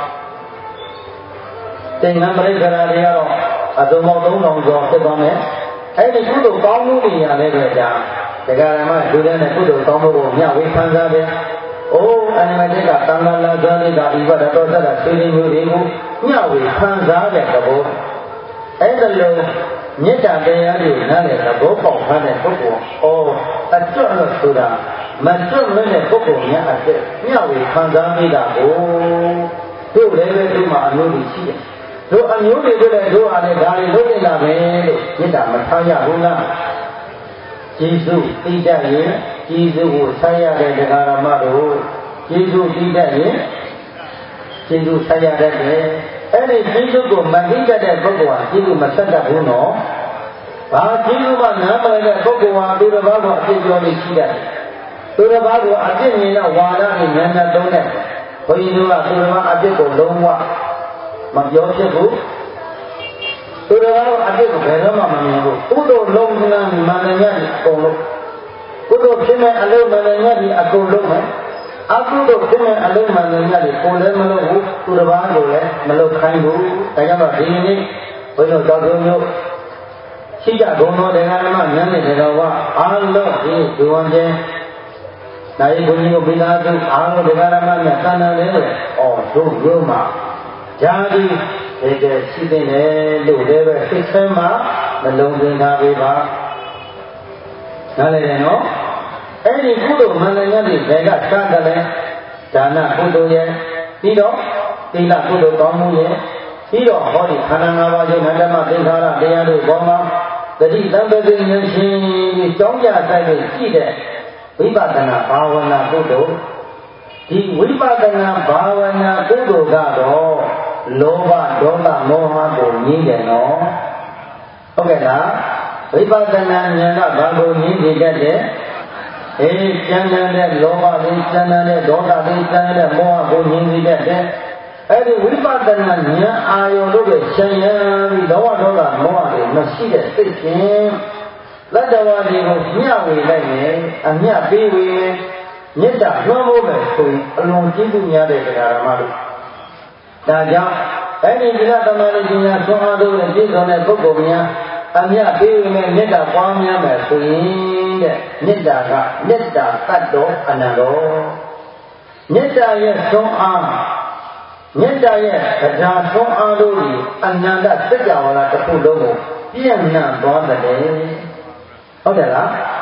သင်္ကန်းပရိက္ခရာတွေကတော့အစုံပေါင်း3000ကျော်ဖြစ်သွားမယ်အဲ့ဒီကုသိုလ်ကောင်းမှုတွေရတဲ့အတွက်ကြောင့်တရားဓမ္မလူတဲ့ကုသိုလ်ကောင်းမှုကိုမျှဝေခံစားတယ်။အိုးအနမတိကသံဃာလာဇာတိကဤဘတ်တော်သက်တာစေရင်းမျိုးတွေကိုမျှဝေခံစားတဲ့သဘောအဲ့ဒါလိုမေတ္တာတရားတွေနားလည်သဘောပေါက်ထားတဲ့ပုဂ္ဂိုလ်အကျွတ်လို့ဆိုတာမကျွတ်မဲ့ပုဂ္ဂိုလ်များအသက်မျှဝေခံစားမိတာကိုတို့လည်းပဲဒီမှာအမျိုးကြီးရှိတယ်တို့အမျိုးတွေတို့လည်းတို့အားလည်းဒါတွေလုပ်နေတာပဲလို့မေတ္တာမထားရဘူးလားကျေးဇူးသိတတ်ရင်ကျေးဇူးကိုဆက်ရတဲ့တရားဓမ္မတို့ကျေးဇူးသိတတ်ရင်ကျေးဇူးဆက်ရတဲ့အဲ့ဒီကျေးဇူးကိုမသိတတ်တဲ့ပုဂ္ဂိုလ်ဟာကျေးဇူးမဆက်တတ်ဘူးနော်ဘာကျေးဇူးမှနားမလည်တဲ့ပုဂ္ဂိုလ်ဟာသူတစ်ပါးကိုအပြစ်ပြောလို့ရှိတတ်တယ်သူတစ်ပါးကိုအပြစ်မြင်တော့ဝါဒနဲ့ဉာဏ်နဲ့သုံးတဲ့ဘုန်းကြီးတို့ကသူတစ်ပါးအပြစ်ကိုလုံးဝမပြောဖြစ်ဘူးသူတော်ကတော့အပြစ်ကိုဘယ်တော့မှမမြင်ဘူးကုသိုလ်လုံးလမ်းမှန်တယ်များအကုန်လုံးကုသိုလ်ဖြစ်မဲ့အလုံးမှန်တယ်များဒီအကုန်လုံးပဲအကုသိုလ်ဖြစ်မဲ့အလုံးမှန်တယ်များဒီကိုယ်လည်းမလုပ်ဘူးသူတော်ဘာကိုလည်းမလုပ်ခိုင်းဘူးဒါကြောင့်တော့ဒီနေ့ဘုန်းတော်တော်မျိုးရှိကြဘုံတော်တရားဓမ္မဉာဏ်နဲ့တော်ကအားလုံးဒီဒုဝံကျဲနိုင်ဘုန်းကြီးကိုမိသားစုအားလုံးတရားဓမ္မနဲ့သံဃာလည်းတို့ရိုးမှာဇာတိတကယ်ရှိတဲ့လို့လည်းပဲစိတ်ဆင်းမှာနှလုံးသွင်းထားပေးပါနားလည်တယ်နော်အဲ့ဒီကုသိုလ်မှန်တယ်များဒီဘယ်ကစတယ်လဲဒါနကုသိုလ်ရဲ့ပြီးတော့သီလကုသိုလ်ကောင်းမှုရဲ့ပြီးတော့ဟောဒီခန္ဓာ၅ပါးယုံနာဓမ္မသင်္ခါရတရားတို့ဘောမှာတတိတံပတိဉာဏ်ရှင်ဒီကြောင်းကြဆိုင်လို့ကြည့်တဲ့ဝိပဿနာဘာဝနာကုသိုလ်ဒီဝိပဿနာဘာဝနာကုသိုလ်ကတော့လောဘဒေါသမောဟကိုငြိမ်းတယ်နော်ဟုတ်ကဲ့လားဝိပဿနာဉာဏ်ကဘာကိုငြိမ်းစေတတ်တယ်ကျမ်းတဲ့လောဘလေးကျမ်းတဲ့ဒေါသလေးကျမ်းတဲ့မောဟကိုငြိမ်းစေတတ်တယ်အဲ့ဒီဝိပဿနာဉာဏ်အာယုံတို့ရဲ့ဆံရံပြီးလောဘဒေါသမောဟတွေမရှိတဲ့စိတ်ဖြင့်လက်တော်ဝါဒီကိုမျှဝေလိုက်ရင်အမျှပေးဝေမေတ္တာလွှမ်းမိုးမယ်ဆိုရင်အလွန်ကျေးဇူးများတဲ့တရားဓမ္မတို့ဒါကြောင့်အဲ့ဒီဒီလသမารိညာဆွမ်းအားတို့နဲ့ပြည့်စုံတဲ့ပုဂ္ဂိုလ်များအမြတ်ပေးဝင်မေတ္တာပွားများမယ်ဆိုရင်တဲ့မေတ္တာကမေတ္တာတတ်တော်အနန္တောမေတ္တာရဲ့ဆွမ်းအားမေတ္တာရဲ့တရားဆွမ်းအားတို့ဒီအနန္တစัจ java တစ်ခုလုံးကိုပြည့်နှံ့သွားတယ်ဟုတ်တယ်လား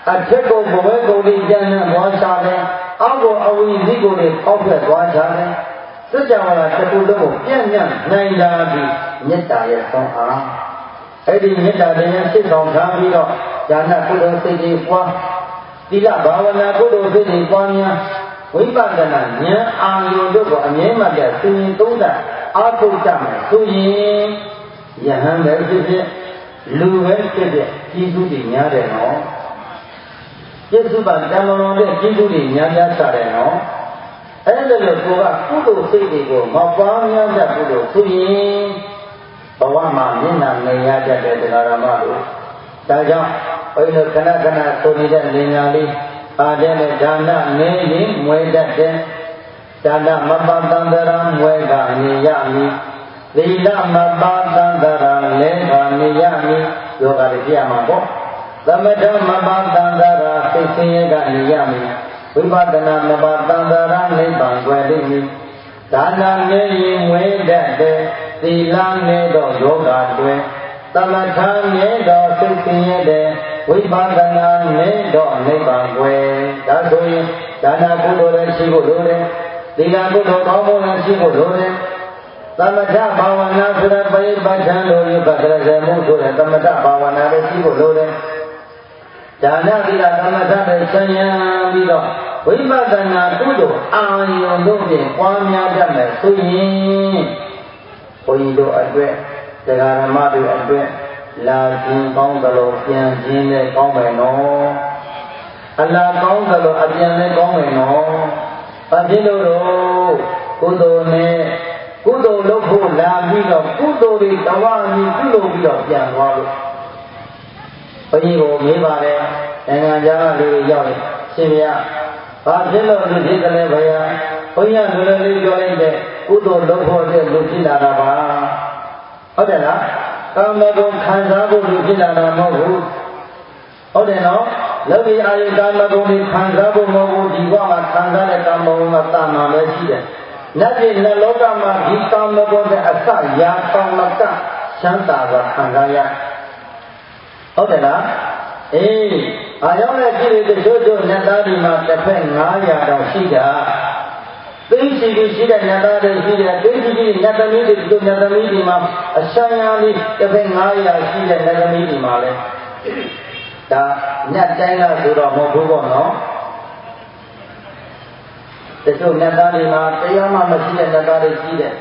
အထက်ကိုဘဝကိုယ်ကြီးကျမ်းနဲ့ဘောချတယ်အောက်ကိုအဝီစီးကိုယ်ကြီးအောက်ဖက်သွားချတယ်စကြဝဠာတစ်ခုလုံးကိုပြန့်နှံ့နိုင်လာပြီးမေတ္တာရဲ့ဆုံးအားအဲ့ဒီမေတ္တာတရားစိတ်ဆောင်ထားပြီးတော့ဉာဏ်ကုသိုလ်စိတ်တွေပွားသီလဘာဝနာကုသိုလ်စိတ်တွေပွားများဝိပဿနာဉာဏ်အာရုံတို့ကိုအမြဲမှတ်တဲ့သင်္သုံးသပ်အားထုတ်ကြမယ်ဆိုရင်ယဟန်ပဲဖြစ်ဖြစ်လူပဲဖြစ်ဖြစ်ကျေးဇူးတွေများတယ်နော်ကျေးဇူးပါတမန်တော်တဲ့ကျေးဇူးတွေများများစားတယ်နော်အဲ့ဒါလို့ကိုကကုသိုလ်စိတ်တွေကိုမပွားများတတ်ဘူးလို့ဆိုရင်ဘဝမှာမျက်နှာငယ်ရတတ်တဲ့တရားဓမ္မတို့ဒါကြောင့်ဘုန်းကြီးတို့ခဏခဏဆိုနေတဲ့လင်ညာလေးအားတဲ့ဒါနနေရင်မွေတတ်တဲ့ဒါနမပတန္တရာမွေကနေရမည်သီလမပတန္တရာလဲကနေရမည်ယောဂတွေပြရမှာပေါ့သမထမပတန္တရာသိစင်ရကနေရမည်ဝိပဿနာမပတန္တရာနိဗ္ဗာန်ွယ်လိမ့်မည်ဒါနနေရင်မွေတတ်တဲ့သီလနေတော့ယောဂတွေသမထနေတော့သိစင်ရတဲ့ဝိပဿနာနေတော့နိဗ္ဗာန်ွယ်ဒါဆိုရင်ဒါနကုသိုလ်လည်းရှိဖို့လိုတယ်သီလကုသိုလ်ကောင်းမှုလည်းရှိဖို့လိုတယ်သမထဘာဝနာဆိုတဲ့ပရိပတ်ထံလိုရပတ်ကြရမှုဆိုတဲ့သမထဘာဝနာလည်းရှိဖို့လိုတယ်ဒါနသီလသမထတွေဆံရံပြီးတော့ဝိပဿနာကုသိုလ်အာရုံတို့ဖြင့်ပွားများတတ်မယ်ဆိုရင်ဘုန်းကြီးတို့အတွက်တရားဓမ္မတွေအတွက်လာခြင်းကောင်းသလိုပြန်ခြင်းလည်းကောင်းမယ်နော်အလားကောင်းသလိုအပြန်လည်းကောင်းမယ်နော်ဘာဖြစ်လို့တော့ကုသိုလ်နဲ့ကုသိုလ်လုပ်ဖို့လာပြီးတော့ကုသိုလ်တွေတဝါမီပြုလုပ်ပြီးတော့ပြန်သွားလို့ဘုန်းကြီးကိုမေးပါတယ်နိုင်ငံခြားကလူတွေရောက်ရင်ရှင်ဗျာဘာဖြစ်လို့လူဖြစ်တယ်လဲဘုရားဘုန်းကြီးကလူလေးပြောလိုက်တဲ့ကုသိုလ်လုပ်ဖို့အတွက်လူဖြစ်လာတာပါဟုတ်တယ်လားကာမဂုဏ်ခံစားဖို့လူဖြစ်လာတာမဟုတ်ဘူးဟုတ်တယ်နော်လောကီအာယုကာမဂုဏ်တွေခံစားဖို့မဟုတ်ဘူးဒီဘဝမှာခံစားတဲ့ကာမဂုဏ်ကတာနာပဲရှိတယ်နတ်ပြည်နတ်လောကမှာဒီကာမဂုဏ်တဲ့အစရာကောင်းလကချမ်းသာစွာခံစားရဟုတ်တယ်လားအေးအားရောက်တဲ့ကြည့်တဲ့ချို့ချို့နတ်သားဒီမှာတစ်ဖက်900တောင်ရှိတာသိရှိပြီးရှိတဲ့နတ်သားတွေရှိတယ်သိရှိပြီးနတ်သမီးတွေတို့နတ်သမီးတွေမှာအရှမ်းရလေးတစ်ဖက်900ရှိတဲ့နတ်သမီးတွေမှာလဲဒါညတ်တိုင်းလားဆိုတော့မဟုတ်ဘူးပေါ့နော်တချို့နတ်သားတွေမှာတရားမှမရှိတဲ့နတ်သားတွေရှိတယ်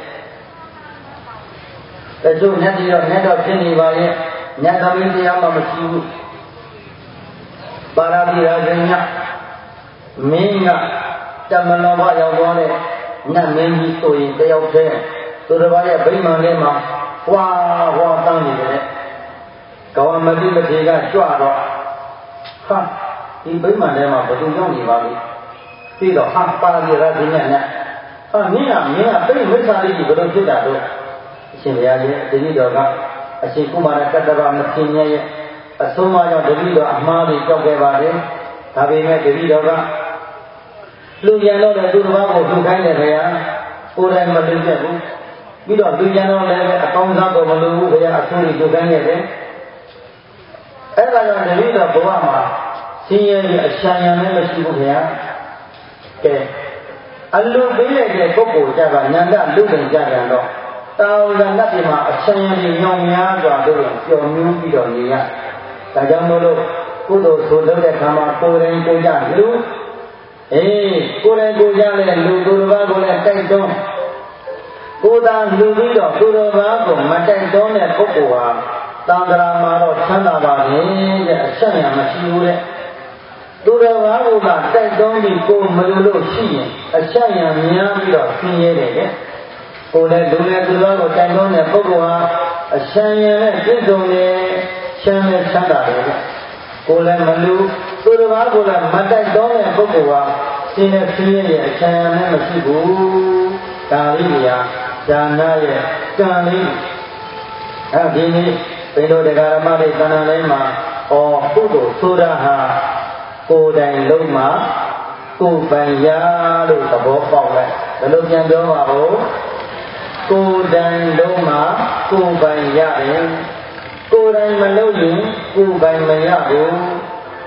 တချို့နတ်တွေတော့နတ်တော့ဖြစ်နေပါရဲ့နတ်သမီးတရားမှမရှိဘူးပါရမီရာဇညမင်းကတမလောဘရောက်သွားတဲ့နတ်မင်းကြီးဆိုရင်တယောက်တည်းသူတစ်ပါးရဲ့ဗိမာန်ထဲမှာဟွာတန်းနေတယ်ကဝမတိမထေကကြွတော့ဟာဒီဗိမာန်ထဲမှာဘယ်သူရောက်နေပါလဲပြီးတော့ဟာပါရမီရာဇညနဲ့ဟာမင်းကပြိမိစ္ဆာလေးကြီးဘယ်လိုဖြစ်တာတော့အရှင်ဘုရားရဲ့တတိတော်ကအရှင်ကုမာရကတ္တဗမထေရရဲ့အဆုံးမကြောင့်တတိတော်အမှားတွေကြောက်ခဲ့ပါတယ်ဒါပေမဲ့တတိတော်ကလူပြန်တော့လည်းသူတစ်ပါးကိုလှူခိုင်းတယ်ခင်ဗျာကိုယ်တိုင်မသိပြတ်ဘူးပြီးတော့လူပြန်တော့လည်းအကောင်းစားကိုမလိုဘူးခင်ဗျာအဆိုးကြီးလှူခိုင်းခဲ့တယ်အဲ့ဒါကြောင့်တတိတော်ဘဝမှာဆင်းရဲပြီးအရှံရံလည်းမရှိဘူးခင်ဗျာကဲအလူပေးလိုက်တဲ့ပုဂ္ဂိုလ်ကြကနန္ဒလူပင်ကြကြတော့တောင်းတလက်ပြမှာအရှံရံကြီးညောင်များစွာတို့ပျော်မြူးပြီးတော့နေရဒါကြောင့်မို့လို့ကုသိုလ်ဆိုလုပ်တဲ့ခါမှာကိုယ်တိုင်ကိုကြလူအေးကိုယ်တိုင်ကိုကြတဲ့လူသူတစ်ပါးကိုလည်းတိုက်တွန်းကိုယ်သာလူပြီးတော့သူတစ်ပါးကိုမတိုက်တွန်းတဲ့ပုဂ္ဂိုလ်ဟာသံဃာမှာတော့ချမ်းသာပါလေတဲ့အရှံ့ရမရှိဘူးတဲ့သူတစ်ပါးကတိုက်တွန်းပြီးကိုယ်မလူလို့ရှိရင်အရှံ့ရများပြီးတော့ဆင်းရဲတယ်တဲ့ကိုယ်လည်းလူနဲ့သူတစ်ပါးကိုတိုက်တွန်းတဲ့ပုဂ္ဂိုလ်ဟာအရှံ့ရနဲ့ပြည့်စုံတယ်ချမ်းနဲ့ချမ်းသာတယ်ကိုယ်လည်းမလူသူတစ်ပါးကိုလည်းမတိုက်တွန်းတဲ့ပုဂ္ဂိုလ်ဟာရှင်းတဲ့ဖြစ်ရဲ့အချမ်းနဲ့မရှိဘူးဒါလေးတွေကဒါနရဲ့ကံလေးအဲဒီနေ့ဘယ်လိုတရားဓမ္မတွေသဏ္ဍာန်လေးမှာကုသိုလ်ဆိုတာဟာကိုယ်တိုင်လုံးမှာကိုယ်ပိုင်ရလို့သဘောပေါက်လိုက်ဘယ်လိုပြန်ပြောပါဦးကိုယ်တိုင်လုံးမှာကိုယ်ပိုင်ရတယ်ကိုယ်တိုင်မလုပ်ရင်ကိုယ်ပိုင်မရဘူး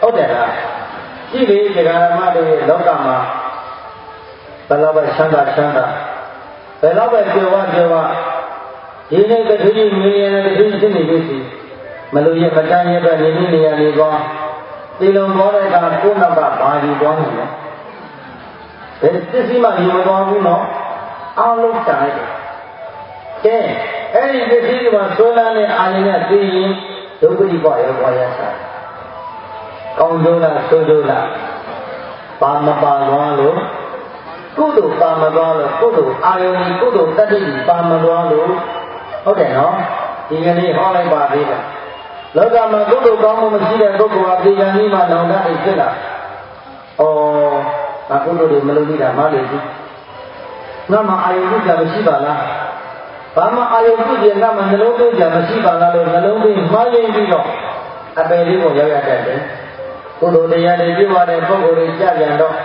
ဟုတ်တယ်လားကြည့်လေဒီဃာရမတို့ရဲ့လောကမှာဘယ်လောက်ပဲချမ်းသာချမ်းသာဘယ်လောက်ပဲပြောဝပြောဝဒီနေ့တတိယမြေရတဲ့တတိယဖြစ်နေပြီစီမလို့ရမတန်းရတဲ့နေနေရနေကောဒီလိုပေါ်တဲ့ကကိုယ်နောက်ကဘာယူသွားနေလဲဘယ်သစ္စည်းမှယူမသွားဘူးနော်အားလုံးတိုင်ကဲအဲ့ဒီသစ္စည်းကဆွဲလန်းတဲ့အာရုံနဲ့သိရင်ဒုက္ခတိဘရောပေါ်ရစားကောင်းကျိုးလားဆိုးကျိုးလားပါမပါသွားလို့ကုသိုလ်ပါမသွားလို့ကုသိုလ်အာယုန်ကုသိုလ်တတ္တိပါမသွားလို့ဟုတ်တယ်နော်ဒီကနေ့ဟောလိုက်ပါသေးတယ်လောကမှာကုသိုလ်ကောင်းမှုမရှိတဲ့ပုဂ္ဂိုလ်ဟာဒီကနေ့မှနောင်တအိဖြစ်လာဩကုသိုလ်တွေမလုပ်နေတာမှလည်းဒီငါမှအာယုန်ပြုကြမရှိပါလားဘာမှအာယုန်ပြုကြငါမှနှလုံးသွင်းကြမရှိပါလားလို့နှလုံးသွင်းမှားရင်းပြီးတော့အပယ်လေးကိုရောက်ရတတ်တယ်ကုသိုလ်တရားတွေပြုရတဲ့ပုဂ္ဂိုလ်တွေကြပြန်တော့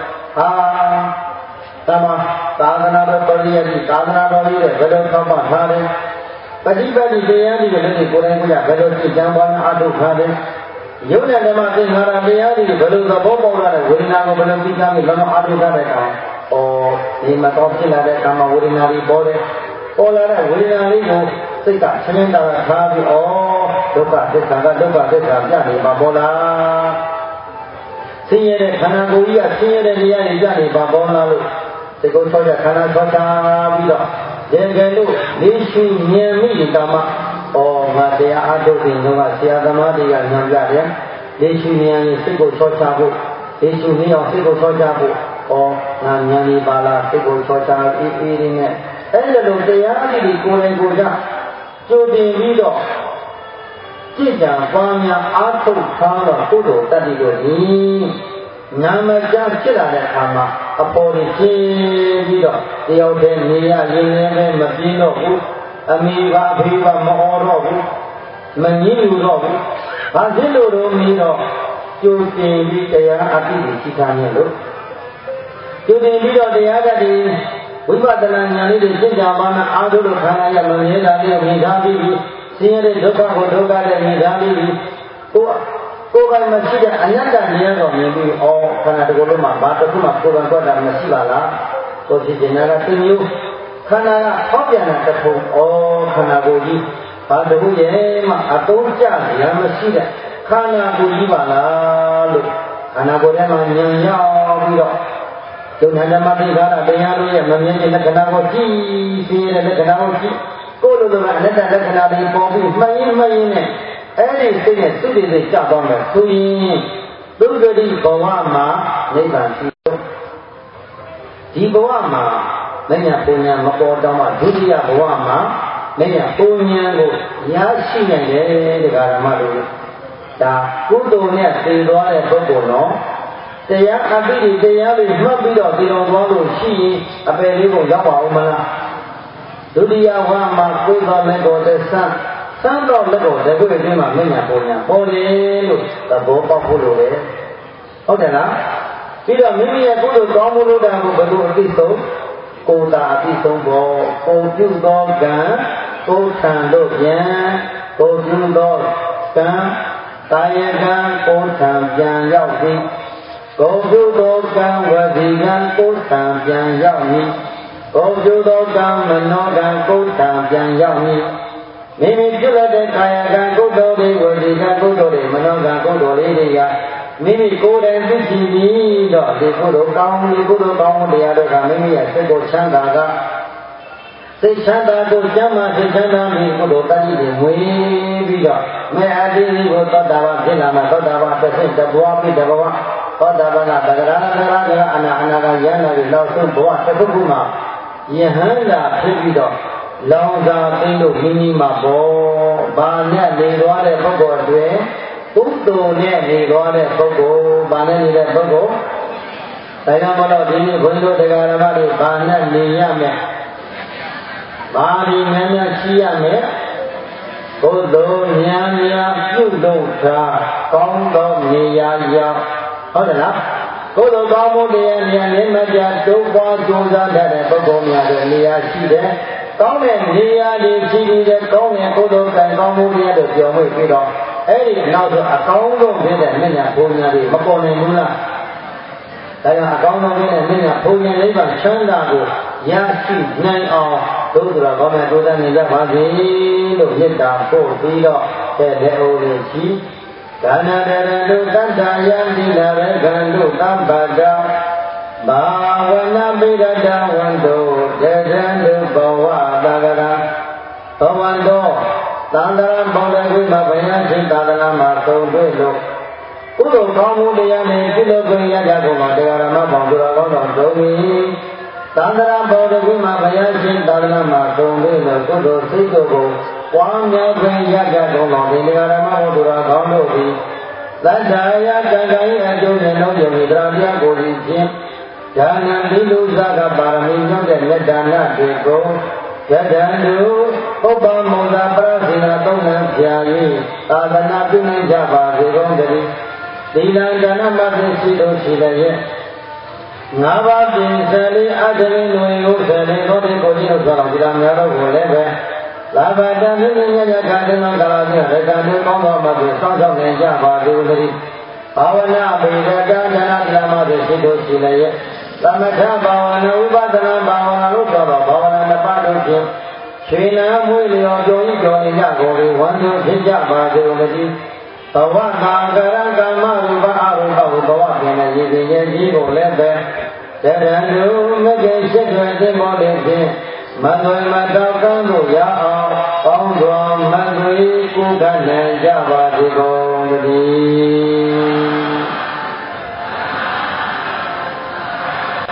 သမသာသနာတော်ပရိယတိသာသနာတော်ကြီးရဲ့ဘယ်လိုထောက်ပံ့ထားတယ်ပฏิပတ်တိတရားကြီးတွေလည်းကိုယ်တိုင်ကိုယ်ရဘယ်လိုသိကြံပွားအားထုတ်ထားတယ်ယုံနဲ့ဓမ္မသင်္ခါရတရားတွေဘယ်လိုသဘောပေါက်လာတဲ့ဝေဒနာကိုဘယ်လိုသိကြပြီးလောလောအားထုတ်ထားတဲ့အခါဒီမှာတော့ဖြစ်လာတဲ့ကာမဝေဒနာတွေပေါ်တယ်ပေါ်လာတဲ့ဝေဒနာလေးကိုစိတ်ကချင်းတာထားပြီးဒုက္ခသစ္စာကဒုက္ခသစ္စာပြနေမှာပေါ်လာဆင်းရဲတဲ့ခန္ဓာကိုယ်ကြီးကဆင်းရဲတဲ့တရားတွေပြနေပါပေါ်လာလို့ဒီကိုဆောကြခန္ဓာဆောကြပြီးတော့တကယ်လို့လေးရှိဉာဏ်မိတာမှငါတရားအားထုတ်တဲ့တော့ဆရာသမားတွေကဉာဏ်ပြတယ်လေးရှိဉာဏ်ရဲ့စိတ်ကိုဆောကြဖို့လေးရှိဉာဏ်အောင်စိတ်ကိုဆောကြဖို့ငါဉာဏ်ဒီပါလားစိတ်ကိုဆောကြအေးအေးလေးနဲ့အဲ့လိုတရားလေးကိုယ်တိုင်ကိုယ်ကြကြိုတင်ပြီးတော့ကြည်ကြံပွားများအားထုတ်ထားတော့ကုသိုလ်တတ္တိတို့ဒီနာမကျဖြစ်လာတဲ့အခါမှာအပေါ်ကြီးရှင်းပြီးတော့တယောက်တည်းနေရရင်လည်းမပြင်းတော့ဘူးအမိကအဖေကမအော်တော့ဘူးမငြင်းလို့တော့ဘူးဘာဖြစ်လို့တော့မီးတော့ကြိုတင်ပြီးတရားအတိတ်ရှိထားနေလို့ကြိုတင်ပြီးတော့တရားတတ်ဒီဝိပဿနာဉာဏ်လေးတွေရှင်းကြပါမှအာထုလို့ခန္ဓာရမမြဲတာလေးမြင်ထားပြီးဆင်းရဲတဲ့ဒုက္ခကိုဒုက္ခနဲ့မြင်ထားပြီးကိုယ်ပိုင်မရှိတဲ့အနတ္တဉာဏ်တော်မြင်ပြီးခန္ဓာတစ်ခုလုံးမှာဘာတစ်ခုမှကိုယ်ပိုင်ကွက်တာမရှိပါလားကိုယ်ဖြစ်နေတာကသိမျိုးခန္ဓာကဟောပြန်တာတစ်ခုခန္ဓာကိုယ်ကြီးဘာတစ်ခုရဲ့မှအသုံးကျရမရှိတဲ့ခန္ဓာကိုယ်ကြီးပါလားလို့ခန္ဓာကိုယ်ထဲမှာဉာဏ်ရောက်ပြီးတော့ယုံနာဓမ္မသိက္ခာတရားတို့ရဲ့မမြင်တဲ့လက္ခဏာကိုကြည့်သိရတဲ့လက္ခဏာကိုကြည့်ကိုယ်လိုလိုအနတ္တလက္ခဏာတွေပေါ်ပြီးမှန်ရင်နဲ့အဲ့ဒီစိတ်နဲ့သုတိစိတ်ကြောက်တော့မယ်ဆိုရင်သုတတိဘဝမှာနိဗ္ဗာန်ရှိဒီဘဝမှာမညာပူညာမပေါ်တော့မှဒုတိယဘဝမှာမညာပူညာကိုရရှိနိုင်တယ်တရားဓမ္မတို့ဒါကုသိုလ်နဲ့သိသွားတဲ့ပုဂ္ဂိုလ်နော်တရားအပိဓိတရားတွေမှတ်ပြီးတော့ဒီတော်သွားလို့ရှိရင်အပယ်လေးကိုရောက်ပါဦးမလားဒုတိယဘဝမှာကိုယ်တော်လက်တော်သက်စမ်းတော့လက်တော်တကွေ့အတွင်းမှာမညာပူညာပေါ်တယ်လို့သဘောပေါက်ဖို့လိုတယ်ဟုတ်တယ်လားပြီးတော့မိမိရဲ့ကုသိုလ်ကောင်းမှုလို့တာကိုဘယ်လိုအသိဆုံးကိုယ်သာအသိဆုံးပေါ်ကိုပြုသောကံကိုယ်ထံတို့ပြန်ကိုပြုသောကံကာယကံကိုယ်ထံပြန်ရောက်သည်ကိုပြုသောကံဝစီကံကိုယ်ထံပြန်ရောက်သည်ကိုပြုသောကံမနောကံကိုယ်ထံပြန်ရောက်သည်မိမိပြုတဲ့ကာယကံကုသိုလ်တွေဝစီကံကုသိုလ်တွေမနောကံကုသိုလ်တွေကမိမိကိုယ်တိုင်သိကြည့်ပြီးတော့ဒီကုသိုလ်ကောင်းမှုကုသိုလ်ကောင်းမှုတရားတွေကမိမိရဲ့စိတ်ကိုချမ်းသာကစိတ်ချမ်းသာကိုကျမ်းမာစိတ်ချမ်းသာပြီးကုသိုလ်တတ်ပြီးဝင်ပြီးတော့မေအတိကိုသောတာပန်ဖြစ်လာမှာသောတာပန်တစ်ဆင့်တဘဝပြီးတဘဝသောတာပန်ကတဂရအနာကယန္တာတွေလောက်ဆုံးဘဝတစ်ခုခုမှာယဟန္တာဖြစ်ပြီးတော့လောင်စာသိလို့မိမိမှာပေါ်ဘာနဲ့နေသွားတဲ့ပုဂ္ဂိုလ်တွေကုသိုလ်နဲ့နေသွားတဲ့ပုဂ္ဂိုလ်ဘာနဲ့နေတဲ့ပုဂ္ဂိုလ်ဒါကြောင့်မလို့ဒီနေ့ဘုန်းကြီးတို့တရားဓမ္မတွေဘာနဲ့နေရမယ်ဘာဒီများများရှိရမယ်ကုသိုလ်ဉာဏ်များပြုလုပ်တာကောင်းသောနေရာရောက်ဟုတ်တယ်လားကုသိုလ်ကောင်းမှုတရားများနဲ့မကြတိုးပွားကြိုးစားတဲ့ပုဂ္ဂိုလ်များတွေနေရာရှိတယ်ကောင်းတဲ့နေရာတွေရှိပြီးတဲ့ကောင်းတဲ့ကုသိုလ်ကံကောင်းမှုတွေတို့ပြောင်းဝေပြီးတော့အဲ့ဒီနောက်ဆိုအကောင်းဆုံးဖြစ်တဲ့မြညာဘုံညာတွေမပေါ်နိုင်ဘူးလားဒါကြောင့်အကောင်းဆုံးဖြစ်တဲ့မြညာဘုံညာလေးပါချမ်းသာကိုရရှိနိုင်အောင်တို့ဆိုတော့ကောင်းတဲ့တိုးတက်နေကြပါစေလို့မေတ္တာပို့ပြီးတော့တဲ့လက်အိုးလေးကြီးဒါနတရတုတတ္တယံတိလာဘေကံတုသဗ္ဗတံဘာဝနာပိရတဝန္တုတေတံတုဘဝတာကရံသောဝန္တောသံဃာဘောဓဂိမဘယံစိတ်သာသနာမှာသုံးတွေ့လို့ကုသိုလ်ကောင်းမှုတရားနဲ့ပြုလုပ်ခွင့်ရကြကုန်မှာတရားဓမ္မပေါင်းသူတော်ကောင်းတော်တို့၏သံဃာဘောဓဂိမဘယံစိတ်သာသနာမှာသုံးတွေ့လို့ကုသိုလ်စိတ်တို့ကိုပွားများခွင့်ရကြကုန်တော်တရားဓမ္မပေါင်းသူတော်ကောင်းတို့သည်သတ္တရာကံကံ၏အကျိုးနဲ့လုံးယုံ၏တရားပြကိုယ်ဖြင့်ဒါနံဒီလူသကပါရမီညွှန်တဲ့မေတ္တာနာတွေကိုယတံတုဥပ္ပမောဇာပရဇိနာသုံးနှံပြာ၍သာသနာပြုနိုင်ကြပါစေကုန်သတည်းသီလံဒါနမသိရှိတို့ရှိလျက်ငါးပါးပြင်ဆယ်လေးအတ္တရိနွေကိုဆယ်လေးသောတိကိုကြီးတို့ဆောင်ဒီလာများတို့ကိုလည်းပဲလာဘတံမြင့်မြတ်ရခါတင်သောကာလဖြင့်ရတံတုကောင်းသောမသိစောင့်ရှောက်နိုင်ကြပါစေကုန်သတည်းဘာဝနာပိရတံဒါနသီလမသိရှိတို့ရှိလျက်သမထဘာဝနာဥပဒနာဘာဝနာလို့ဆိုတော့ဘာဝနာနှစ်ပါးတို့ဖြင့်ခြေနာမွေးလျော်ကြုံဤကြော်နေကြကုန်လေဝန္တုဖြစ်ကြပါစေကုန်သတည်းဘဝကာကရံကာမရူပအရူပဘဝပြင်နဲ့ရည်ရည်ရဲ့ကြီးကိုလည်းပဲတရံတုမဂ္ဂင်ရှိထွယ်ခြင်းပေါ်လေဖြင့်မသွေမတောက်ကမ်းလို့ရအောင်ကောင်းစွာမသွေကုသနိုင်ကြပါစေကုန်သတည်း